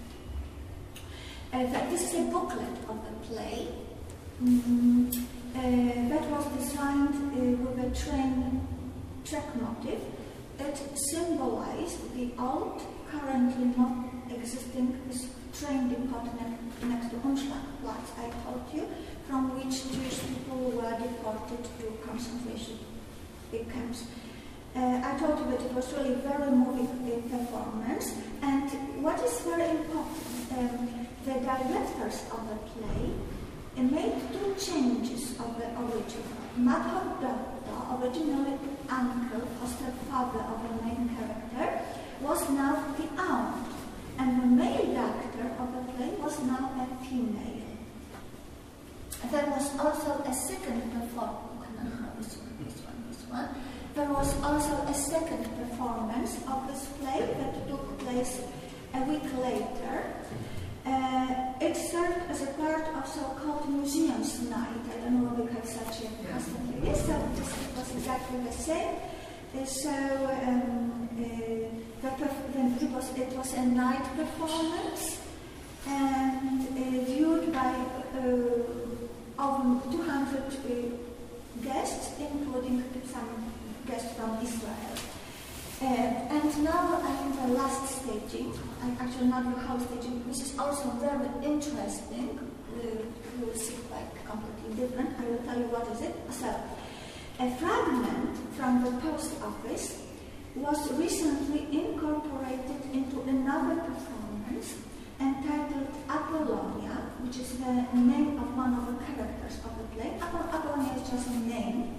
uh, this is a booklet of the play. Mm, uh, that was designed uh, with a train track motif that symbolized the old, currently not existing train depot next, next to Unschlagplatz, I told you, from which Jewish people were deported to concentration camps. Uh, I told you that it was really a very moving uh, performance, and what is very important, um, the directors of the play uh, made two changes of the original. Madhov Datta, originally uncle or stepfather of the main character, was now the aunt, and the male doctor of the play was now a female. There was also a second performance. No, this one, this one, this one. There was also a second performance of this play that took place a week later. Uh, it served as a part of so-called museum's night. I don't know whether we have such a custom here. Yes, so this was exactly the same. Uh, so um, uh, the, it, was, it was a night performance, and uh, viewed by uh, over two hundred uh, guests, including some guests from Israel. Uh, and now I'm in the last staging. I'm actually not the whole staging. This is also very interesting. Uh, you will see quite completely different. I will tell you what is it. So, a fragment from the post office was recently incorporated into another performance entitled Apollonia, which is the name of one of the characters of the play. Apollonia is just a name.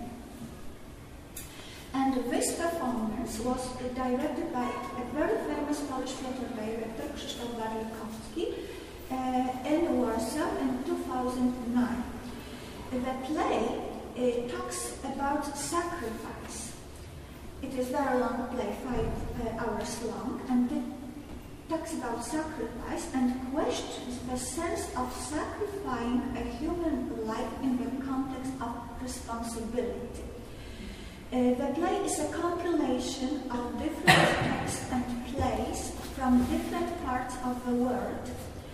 And this performance was directed by a very famous Polish theatre director, Krzysztof Warlikowski, uh, in Warsaw in two thousand nine. The play uh, talks about sacrifice. It is a very long play, five uh, hours long, and it talks about sacrifice and questions the sense of sacrificing a human life in the context of responsibility. Uh, the play is a compilation of different texts and plays from different parts of the world.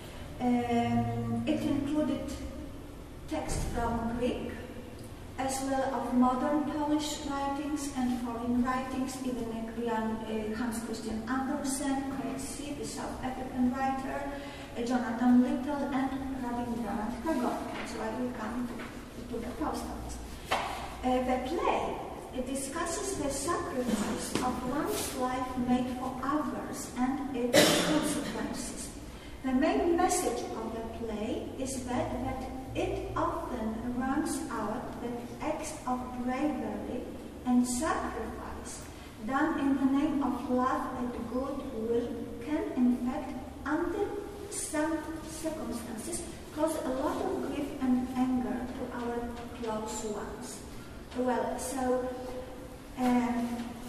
Um, it included texts from Greek, as well as modern Polish writings and foreign writings, even Jan, uh, Hans Christian Andersen, Coetzee, the South African writer, uh, Jonathan Little, and Rabindranath Tagore. So I will come to, to the post office. Uh, the play It discusses the sacrifice of one's life made for others and its consequences. The main message of the play is that, that it often runs out that acts of bravery and sacrifice done in the name of love and goodwill can, in fact, under some circumstances, cause a lot of grief and anger to our close ones. Well, so um,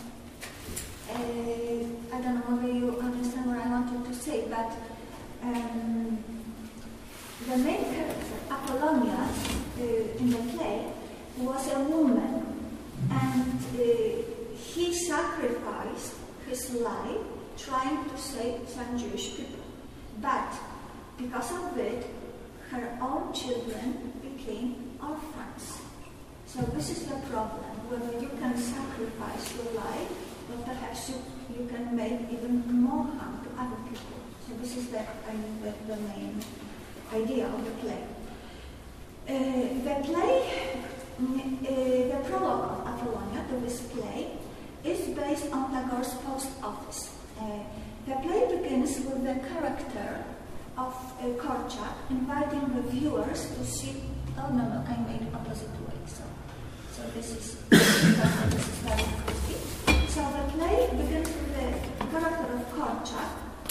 uh, I don't know whether you understand what I wanted to say, but um, the main character, Apollonia, uh, in the play, was a woman, and uh, he sacrificed his life trying to save some Jewish people. But because of it, her own children became orphans. So this is the problem, whether you can sacrifice your life, but perhaps you, you can make even more harm to other people. So this is the, I mean, the, the main idea of the play. Uh, the play, uh, the prologue of Apollonia to this play is based on Tagore's Post Office. Uh, Uh, the play begins with the character of uh, Korczak inviting the viewers to see. Oh no, no, I made opposite way. So, so this is this is very creepy. So the play begins with the character of Korczak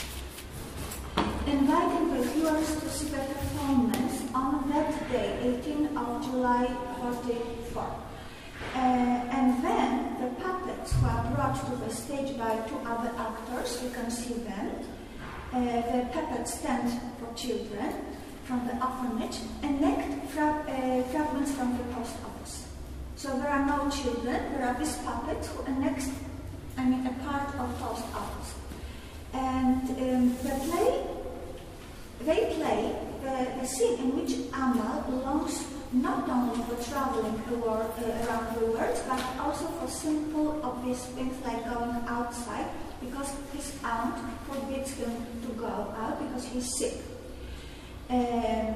inviting the viewers to see the performance on that day, eighteenth of July, forty-four. Uh, and then the puppets who are brought to the stage by two other actors, you can see them. Uh, the puppets stand for children from the orphanage and next fra uh, fragments from the post office. So there are no children, there are these puppets who are next, I mean a part of post office. And um, the play, they play the, the scene in which Amal belongs not only for traveling world, uh, around the world, but also for simple, obvious things like going outside, because his aunt forbids him to go out because he's sick. Um,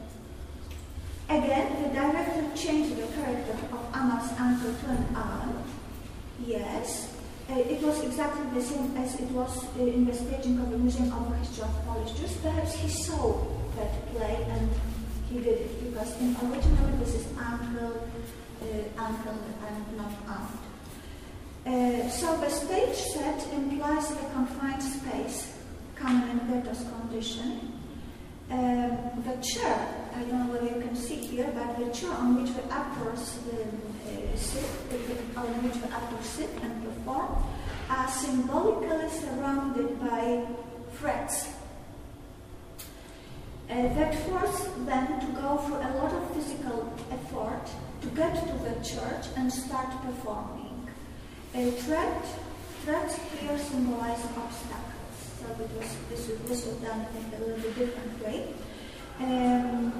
again, the director changed the character of Amal's uncle to an aunt. Yes, uh, it was exactly the same as it was uh, in the staging of the Museum of History of Polish Jews. Perhaps he saw that play and he did it, because in originally this is uncle, uh, uncle and not aunt. Uh, so the stage set implies a confined space, common in Goethe's condition. Um, the chair, I don't know whether you can see here, but the chair on which the actors um, uh, sit, on which the actors sit and perform, are symbolically surrounded by threads. Uh, that force them to go through a lot of physical effort to get to the church and start performing. A thread, threads here symbolize obstacles, so it was, this, was, this was done in a little different way. Um,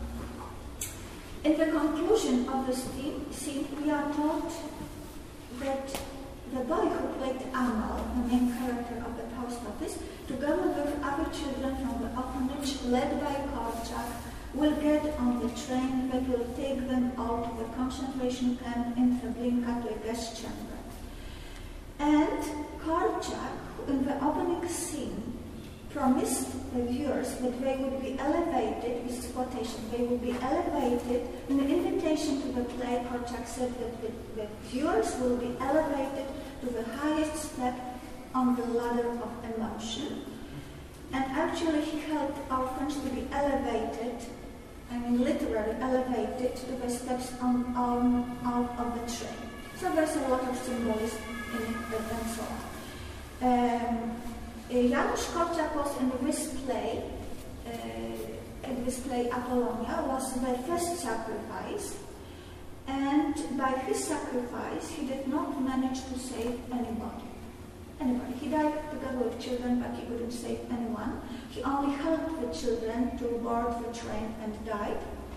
in the conclusion of the scene, we are told that the boy who played Amal, the main character of the post office, together with other children from the orphanage led by Korczak, will get on the train that will take them out of the concentration camp in Treblinka to a gas chamber. And Korczak, in the opening scene, promised the viewers that they would be elevated, this is quotation, they would be elevated, in the invitation to the play, Korczak said that the, the viewers will be elevated to the highest step on the ladder of emotion. And actually he helped orphans to be elevated, I mean literally elevated to the steps on, on, on, on the train. So there's a lot of symbolism in it and so on. Um, Janusz Korczak was in this play, uh, in this play Apollonia, was the first sacrifice, and by his sacrifice he did not manage to save anybody. Anybody. He died together with children, but he couldn't save anyone. He only helped the children to board the train and died.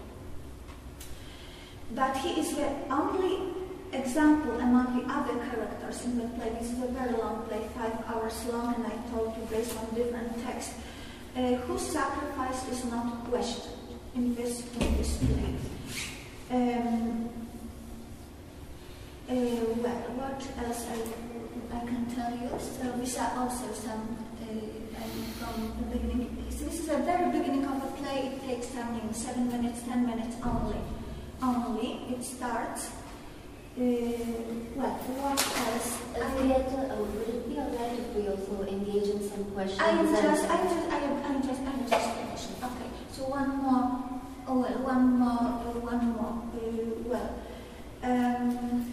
But he is the only example among the other characters in the play. This is a very long play, five hours long, and I told you based on different texts, uh, whose sacrifice is not questioned in this, in this play. Um, uh, well, what else I, I can tell you? So these are also some uh, from the beginning. So this is the very beginning of the play. It takes I mean, seven minutes, ten minutes only. Only it starts. Uh, well, what else? Uh, theater, uh, would it be alright if we also engage in some questions? I am just, I just, I am, I'm just, I'm just finishing. Okay, so one more. Oh well, one more, uh, one more. Uh, well, um,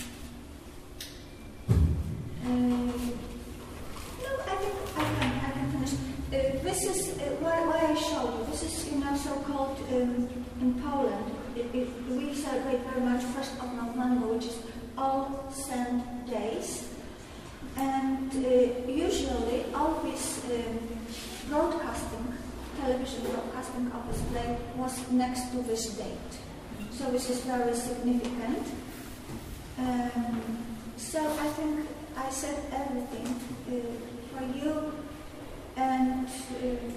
uh, no, I think I can, I can finish. Uh, this is uh, why, why I show you. This is, you know, so-called um, in Poland. It, it, we celebrate very much first of November, which is All Saints' Days, and uh, usually all this um, broadcasting, television broadcasting of this play was next to this date. So this is very significant. Um, so I think I said everything uh, for you, and uh,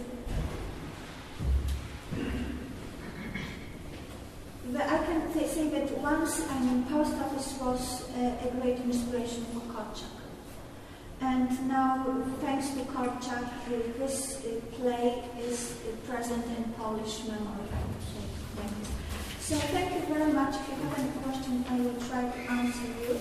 But I can say that once, I mean, post office was uh, a great inspiration for Korczak. And now, thanks to Korczak, this uh, play is uh, present in Polish memorial. So thank you. So thank you very much. If you have any questions, I will try to answer you.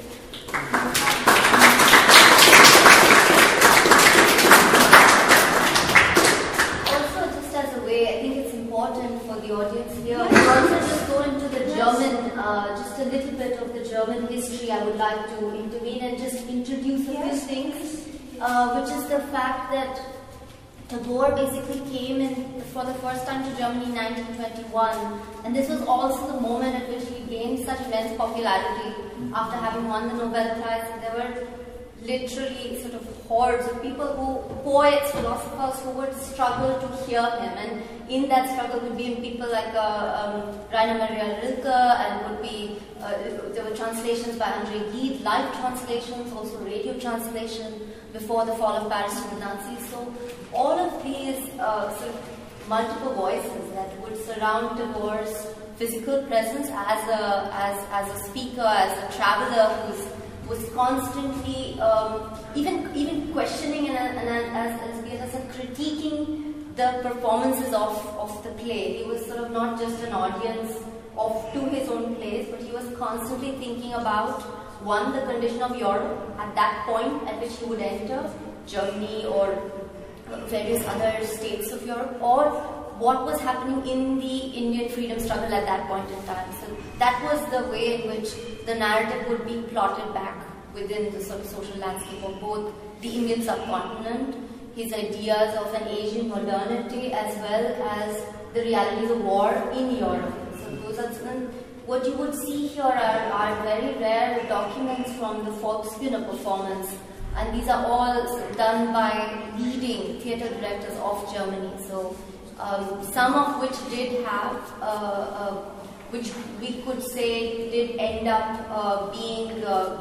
Also, just as a way, I think it's important for the audience here to also just go into the German, uh, just a little bit of the German history. I would like to intervene and just introduce a Yes. few things, uh, which is the fact that Tagore basically came in for the first time to Germany in nineteen twenty-one, and this was also the moment at which he gained such immense popularity after having won the Nobel Prize. There were literally sort of hordes of people who, poets, philosophers who would struggle to hear him, and in that struggle would be people like uh, um, Rainer Maria Rilke, and would be, uh, there were translations by André Gide, live translations, also radio translation before the fall of Paris to the Nazis. So all of these uh, sort of multiple voices that would surround Tagore's physical presence as a, as, as a speaker, as a traveler who's was constantly um, even even questioning and, and, and as, as, as critiquing the performances of, of the play. He was sort of not just an audience of to his own plays, but he was constantly thinking about, one, the condition of Europe at that point at which he would enter, Germany or various other states of Europe, or what was happening in the Indian freedom struggle at that point in time. So that was the way in which the narrative would be plotted back within the sort of social landscape of both the Indian subcontinent, his ideas of an Asian modernity, as well as the realities of war in Europe. So those are some, what you would see here are, are very rare documents from the Volksbühne performance, and these are all done by leading theatre directors of Germany. So um, some of which did have uh, uh, which we could say did end up uh, being uh,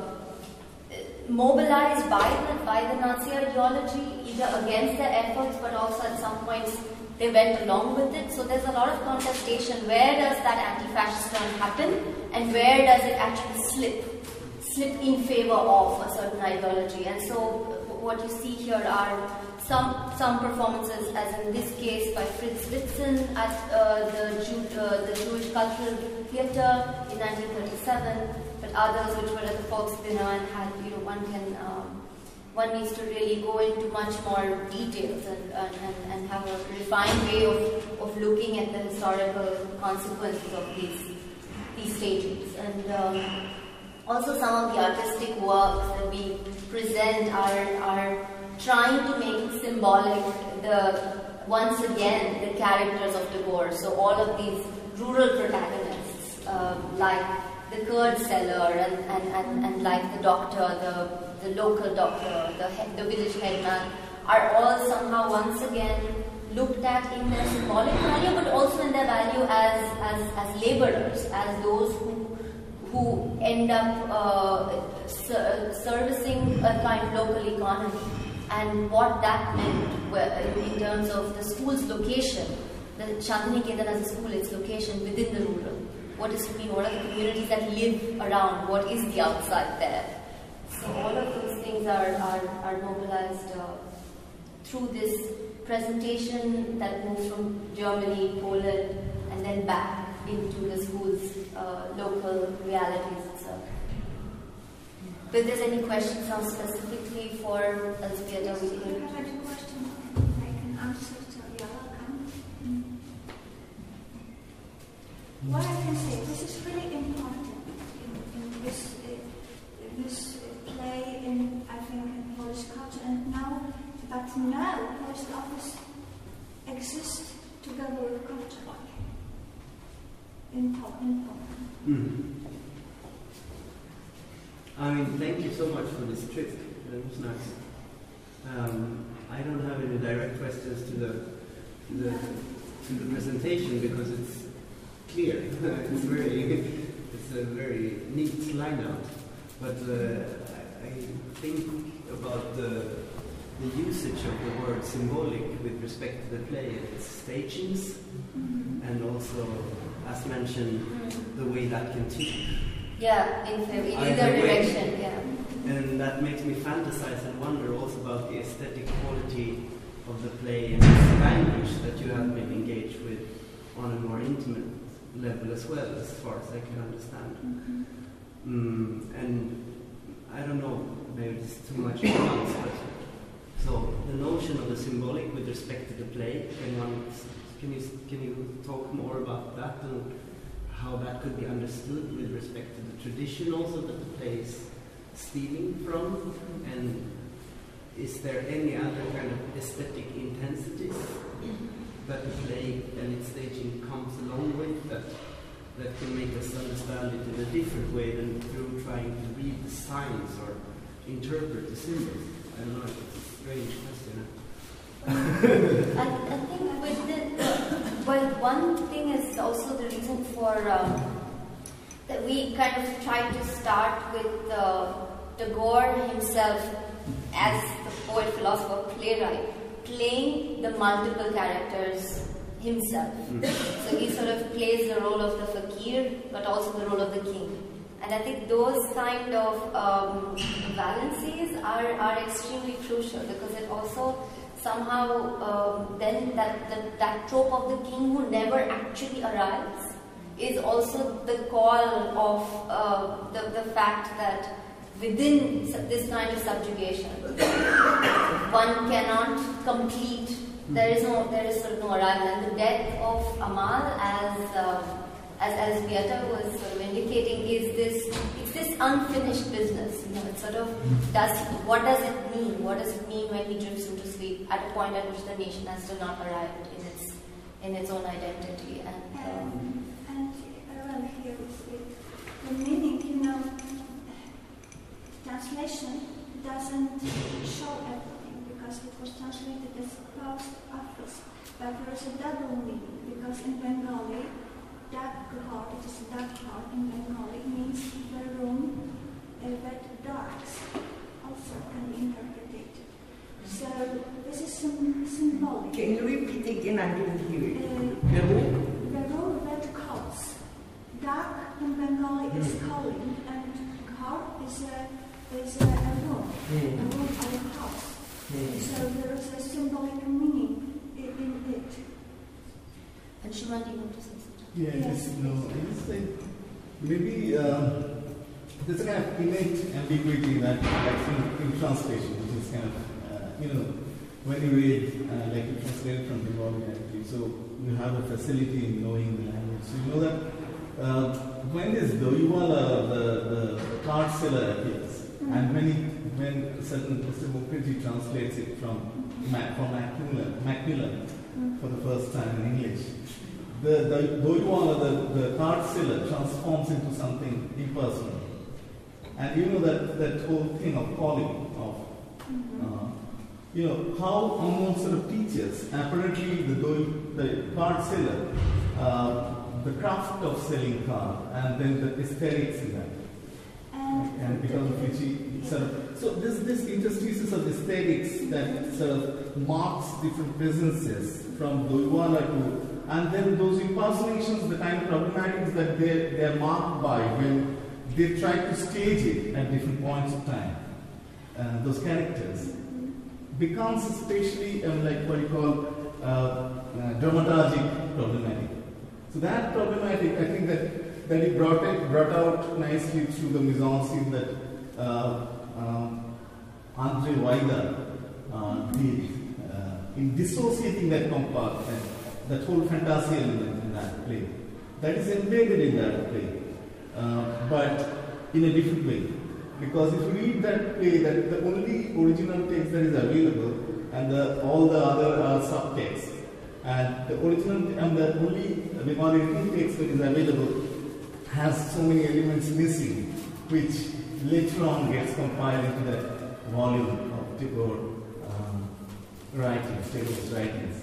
mobilized by the, by the Nazi ideology, either against their efforts, but also at some points they went along with it. So there's a lot of contestation. Where does that anti-fascist turn happen, and where does it actually slip, slip in favor of a certain ideology? And so what you see here are some some performances, as in this case by Fritz Witzen at uh, the, Jew, uh, the Jewish Cultural Theatre in nineteen thirty-seven, but others which were at the Volksbühne and had, you know, one can um, one needs to really go into much more details and and, and have a refined way of, of looking at the historical consequences of these these stages. And um, also some of the artistic works that we present are are trying to make symbolic the, once again, the characters of Tagore. So all of these rural protagonists, um, like the curd seller and, and, and, and like the doctor, the, the local doctor, the, head, the village headman, are all somehow once again looked at in their symbolic value, but also in their value as, as, as laborers, as those who, who end up uh, ser servicing a kind of local economy. And what that meant in terms of the school's location, the Shantiniketan as a school, its location within the rural. What is to be, what are the communities that live around, what is the outside there? So all of those things are, are, are mobilized uh, through this presentation that moves from Germany, Poland, and then back into the school's uh, local realities itself. But if there's any questions now specifically for Elzbieta, we If you can. have any question, I can answer, so you're welcome. Mm. What I can say, this is really important in, in this, uh, in this uh, play, in, I think, in Polish culture, and now, but now, post office exists together with culture in Poland. Mm. I mean, thank you so much for this trip. It was nice. Um, I don't have any direct questions to the to the to the presentation because it's clear. It's very it's a very neat lineup. But uh, I, I think about the the usage of the word symbolic with respect to the play and its stagings, mm-hmm. and also, as mentioned, mm-hmm. the way that can teach. Yeah, in, in either direction, yeah. And that makes me fantasize and wonder also about the aesthetic quality of the play and its language that you have maybe engaged with on a more intimate level as well, as far as I can understand. Mm-hmm. Mm, and I don't know, maybe it's too much at once, but so the notion of the symbolic with respect to the play, can one, can you can you talk more about that and how that could be understood with respect to the tradition also that the play is stealing from, and is there any other kind of aesthetic intensities that the play and its staging comes along with that that can make us understand it in a different way than through trying to read the signs or interpret the symbols? I don't know, it's a strange question. I, I think with the, well, one thing is also the reason for um, that we kind of try to start with uh, Tagore himself as the poet, philosopher, playwright, playing the multiple characters himself. Mm. So he sort of plays the role of the fakir, but also the role of the king. And I think those kind of um, valencies are, are extremely crucial, because it also somehow um, then that, that, that trope of the king who never actually arrives is also the call of uh, the, the fact that within this kind of subjugation, one cannot complete. There is no, there is sort of no arrival. And the death of Amal, as um, as as Beata was sort of indicating, is this it's this unfinished business. You know, it sort of does. What does it mean? What does it mean when he drifts into sleep at a point at which the nation has still not arrived in its in its own identity? And um, and around here is it, the meaning. You know, translation doesn't show everything because it was translated as post office, but there is a double meaning, because in Bengali, dark heart, it is dark heart in Bengali, means the room uh, that darks also can be interpreted. So this is some symbolic. Can you repeat again? I didn't hear it. Uh, the room? The room that calls. Dark in Bengali mm. is calling, and heart is a is a, a room, mm. a room of a house. Mm. So there is a symbolic meaning in, in it. And Shivani, you want to say something? Yeah, Yes. just, no, I just think maybe uh, there's a kind of innate ambiguity in that, like in, in translation, which is kind of, uh, you know, when you read, uh, like you translate from Bengali directly, so you have a facility in knowing the language. So you know that uh, when this Doiwala, the, the, the card seller appears, mm-hmm. and when, he, when certain Mister Mukherjee translates it from, Mac, from Macmillan, Macmillan mm-hmm. for the first time in English, the, the Doiwala, the, the card seller, transforms into something impersonal. And you know that, that whole thing of calling, of, uh, you know, how Amol sort of teaches, apparently the, doi, the card seller, uh, the craft of selling card, and then the aesthetics in that. And, and because of which he sort of, so this, this interstices of aesthetics that sort of marks different presences from Doiwala to, and then those impersonations, the kind of problematics that they, they are marked by when they try to stage it at different points of time. Uh, those characters becomes especially um, like what you call uh, uh, dramaturgic problematic. So that problematic, I think that that he brought it brought out nicely through the mise-en-scene that uh, um, Andre Vaida uh, did uh, in dissociating that compartment, that whole fantasy element in that play. That is embedded in that play, uh, but in a different way. Because if you read that play, that the only original text that is available, and the, all the other are subtext, and the original and the only Bengali text that is available has so many elements missing, which later on gets compiled into the volume of Tagore um, writings, Tagore's writings.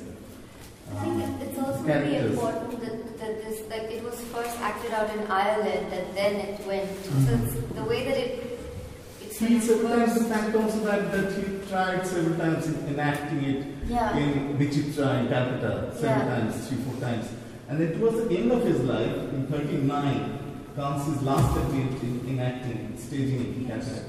I think it's also very important that, that this, like it was first acted out in Ireland and then it went. Mm-hmm. So it's the way that it See, several times the fact also that, that he tried several times in enacting it yeah. in Vichitra in Calcutta, several yeah. times, three, four times. And it was the end of his life, in thirty-nine, comes his last attempt in enacting, staging it in Calcutta.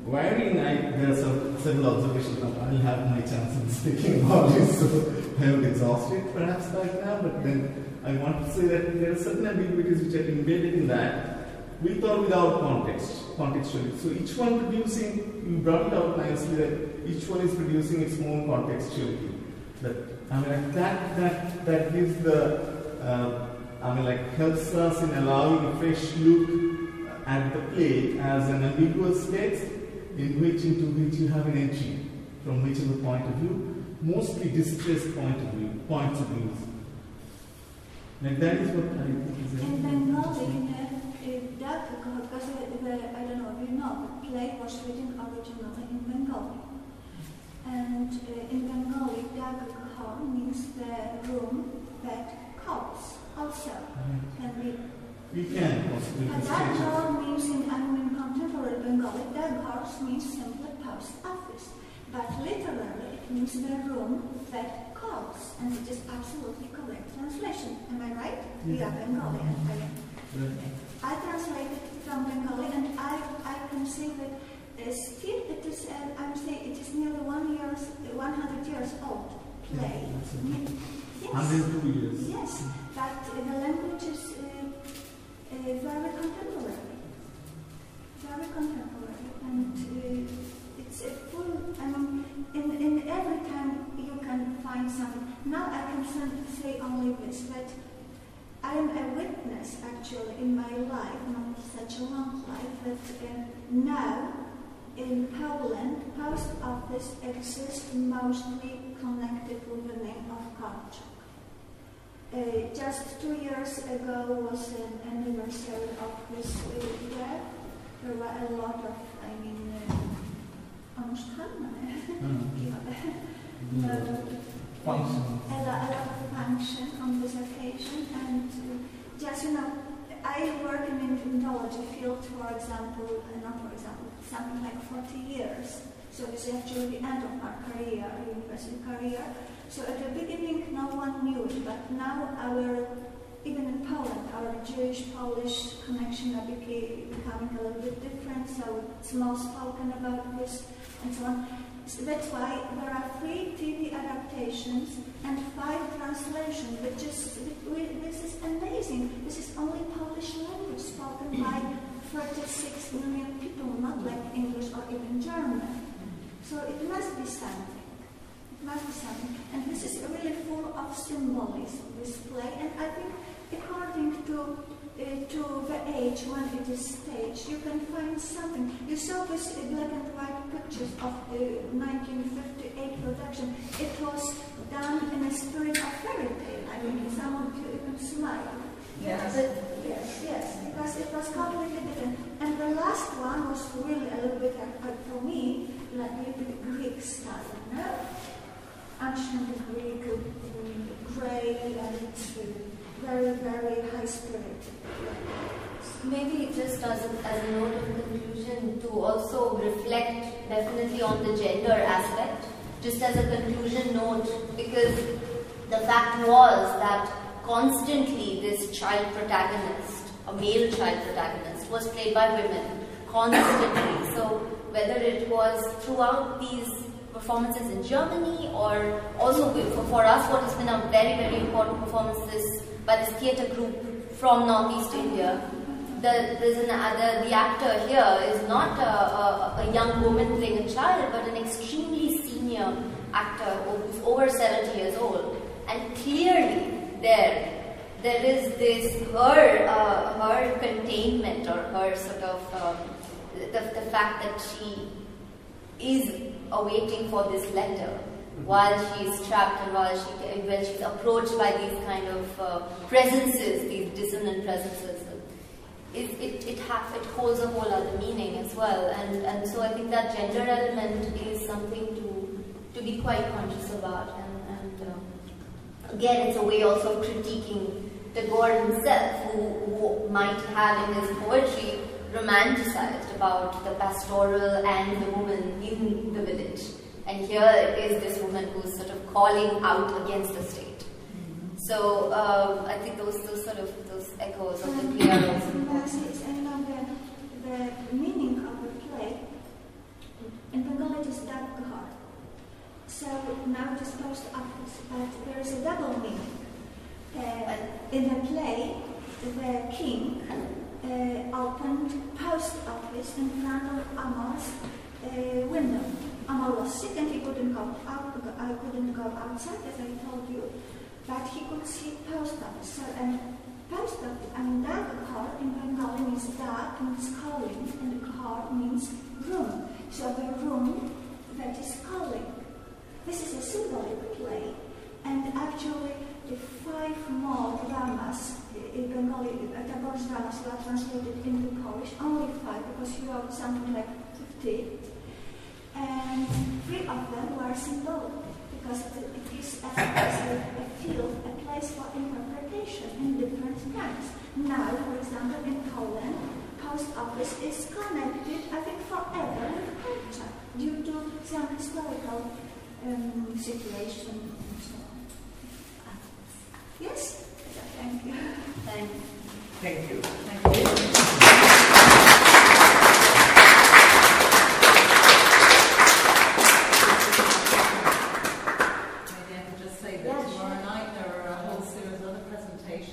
Wiring, I, there are some, several observations. I'll have my chance in speaking about this, so I haven't exhausted perhaps right now, but then I want to say that there are certain ambiguities which are embedded in that, with or without context, contextually. So each one producing, you brought it out nicely that each one is producing its own contextuality. That, I mean, like that, that, that gives the, uh, I mean, like helps us in allowing a fresh look at the play as an ambiguous text in which, into which you have an entry from whichever point of view, mostly distressed point of view, points of view. Like that is what I think is In Bengali, uh, that, because the, the, I don't know if you know, the play was written originally in Bengali. And uh, in Bengali, Dagakha means the room that calls also. Can be. We can possibly But Dagakha means in, I mean, contemporary Bengali, Dagakha means simply post office. But literally, it means the room that calls. And it is absolutely correct translation. Am I right? We are Bengali, and I am. Right. I translated from Bengali, and I, I can say that uh, still it is, uh, I'm saying it is nearly one years, one hundred years old play. Yeah, Yes. one hundred two years. Yes, but uh, the language is uh, uh, very contemporary, very contemporary, and uh, it's a full. I mean, in in every time you can find something. Now I can say only this, that I am a witness, actually, in my life, not such a long life, that uh, now in Poland, post office exists mostly connected with the name of Karczuk. Uh, just two years ago was an anniversary of this uh, year. There were a lot of, I mean, Mm. uh, Function. A lot, a lot of function on this occasion, and uh, just, you know, I work in the ethnology field, for example, uh, not for example, something like forty years. So this is actually the end of my career, university career. So at the beginning, no one knew it, but now our, even in Poland, our Jewish-Polish connection are became, becoming a little bit different, so it's more spoken about this, and so on. So that's why there are three T V adaptations and five translations, which is, this is amazing. This is only Polish language spoken by thirty-six million people, not like English or even German. So it must be something. It must be something. And this is really full of symbolism, this play. And I think according to Uh, to the age when it is staged, you can find something. You saw this uh, black and white pictures of the nineteen fifty-eight production. It was done in a spirit of fairy tale. I mean, some of you even smile. Yes. But, yes, yes, because it was completely different. And the last one was really a little bit, uh, for me, like a little bit Greek style, no? Ancient Greek, uh, grey, and uh, very, very high spirit. Maybe just as a, as a note of conclusion, to also reflect definitely on the gender aspect, just as a conclusion note, because the fact was that constantly this child protagonist, a male child protagonist, was played by women, constantly. So whether it was throughout these performances in Germany, or also for, for us what has been a very, very important performance is by this theatre group from Northeast India. The, there's an, uh, the, the actor here is not a, a, a young woman playing a child, but an extremely senior actor who's over seventy years old. And clearly there, there is this, her, uh, her containment, or her sort of, um, the, the fact that she is awaiting for this letter while she is trapped and while she, when she's approached by these kind of uh, presences, these dissonant presences. It, it, it, ha it holds a whole other meaning as well, and, and so I think that gender element is something to, to be quite conscious about, and, and uh, again it's a way also of critiquing Tagore himself, who, who might have in his poetry romanticized about the pastoral and the woman in the village. And here is this woman who's sort of calling out against the state. So um, I think those, those sort of those echoes of the play are also important. And now the, the meaning of the play it is Dagghar. So now it is post office, but there is a double meaning. Uh, in the play, the king uh, opened post office in front of Amar's uh, window. Amar was sick and he couldn't go out. I couldn't go outside, as I told you, but he could see post office. So, and post office and Dagghar in Bengali means Dag means calling, and Ghar means room. So the room that is calling. This is a symbolic play, and actually the five more dramas in Bengali, Tagore's dramas were translated into Polish, only five, because he wrote something like fifty, and three of them were symbolic, because it is a, a field, a place for interpretation in different times. Now, for example, in Poland, post office is connected, I think, forever with culture, due to some historical um, situation and so on. Yes? Thank you. Thank you. Thank you.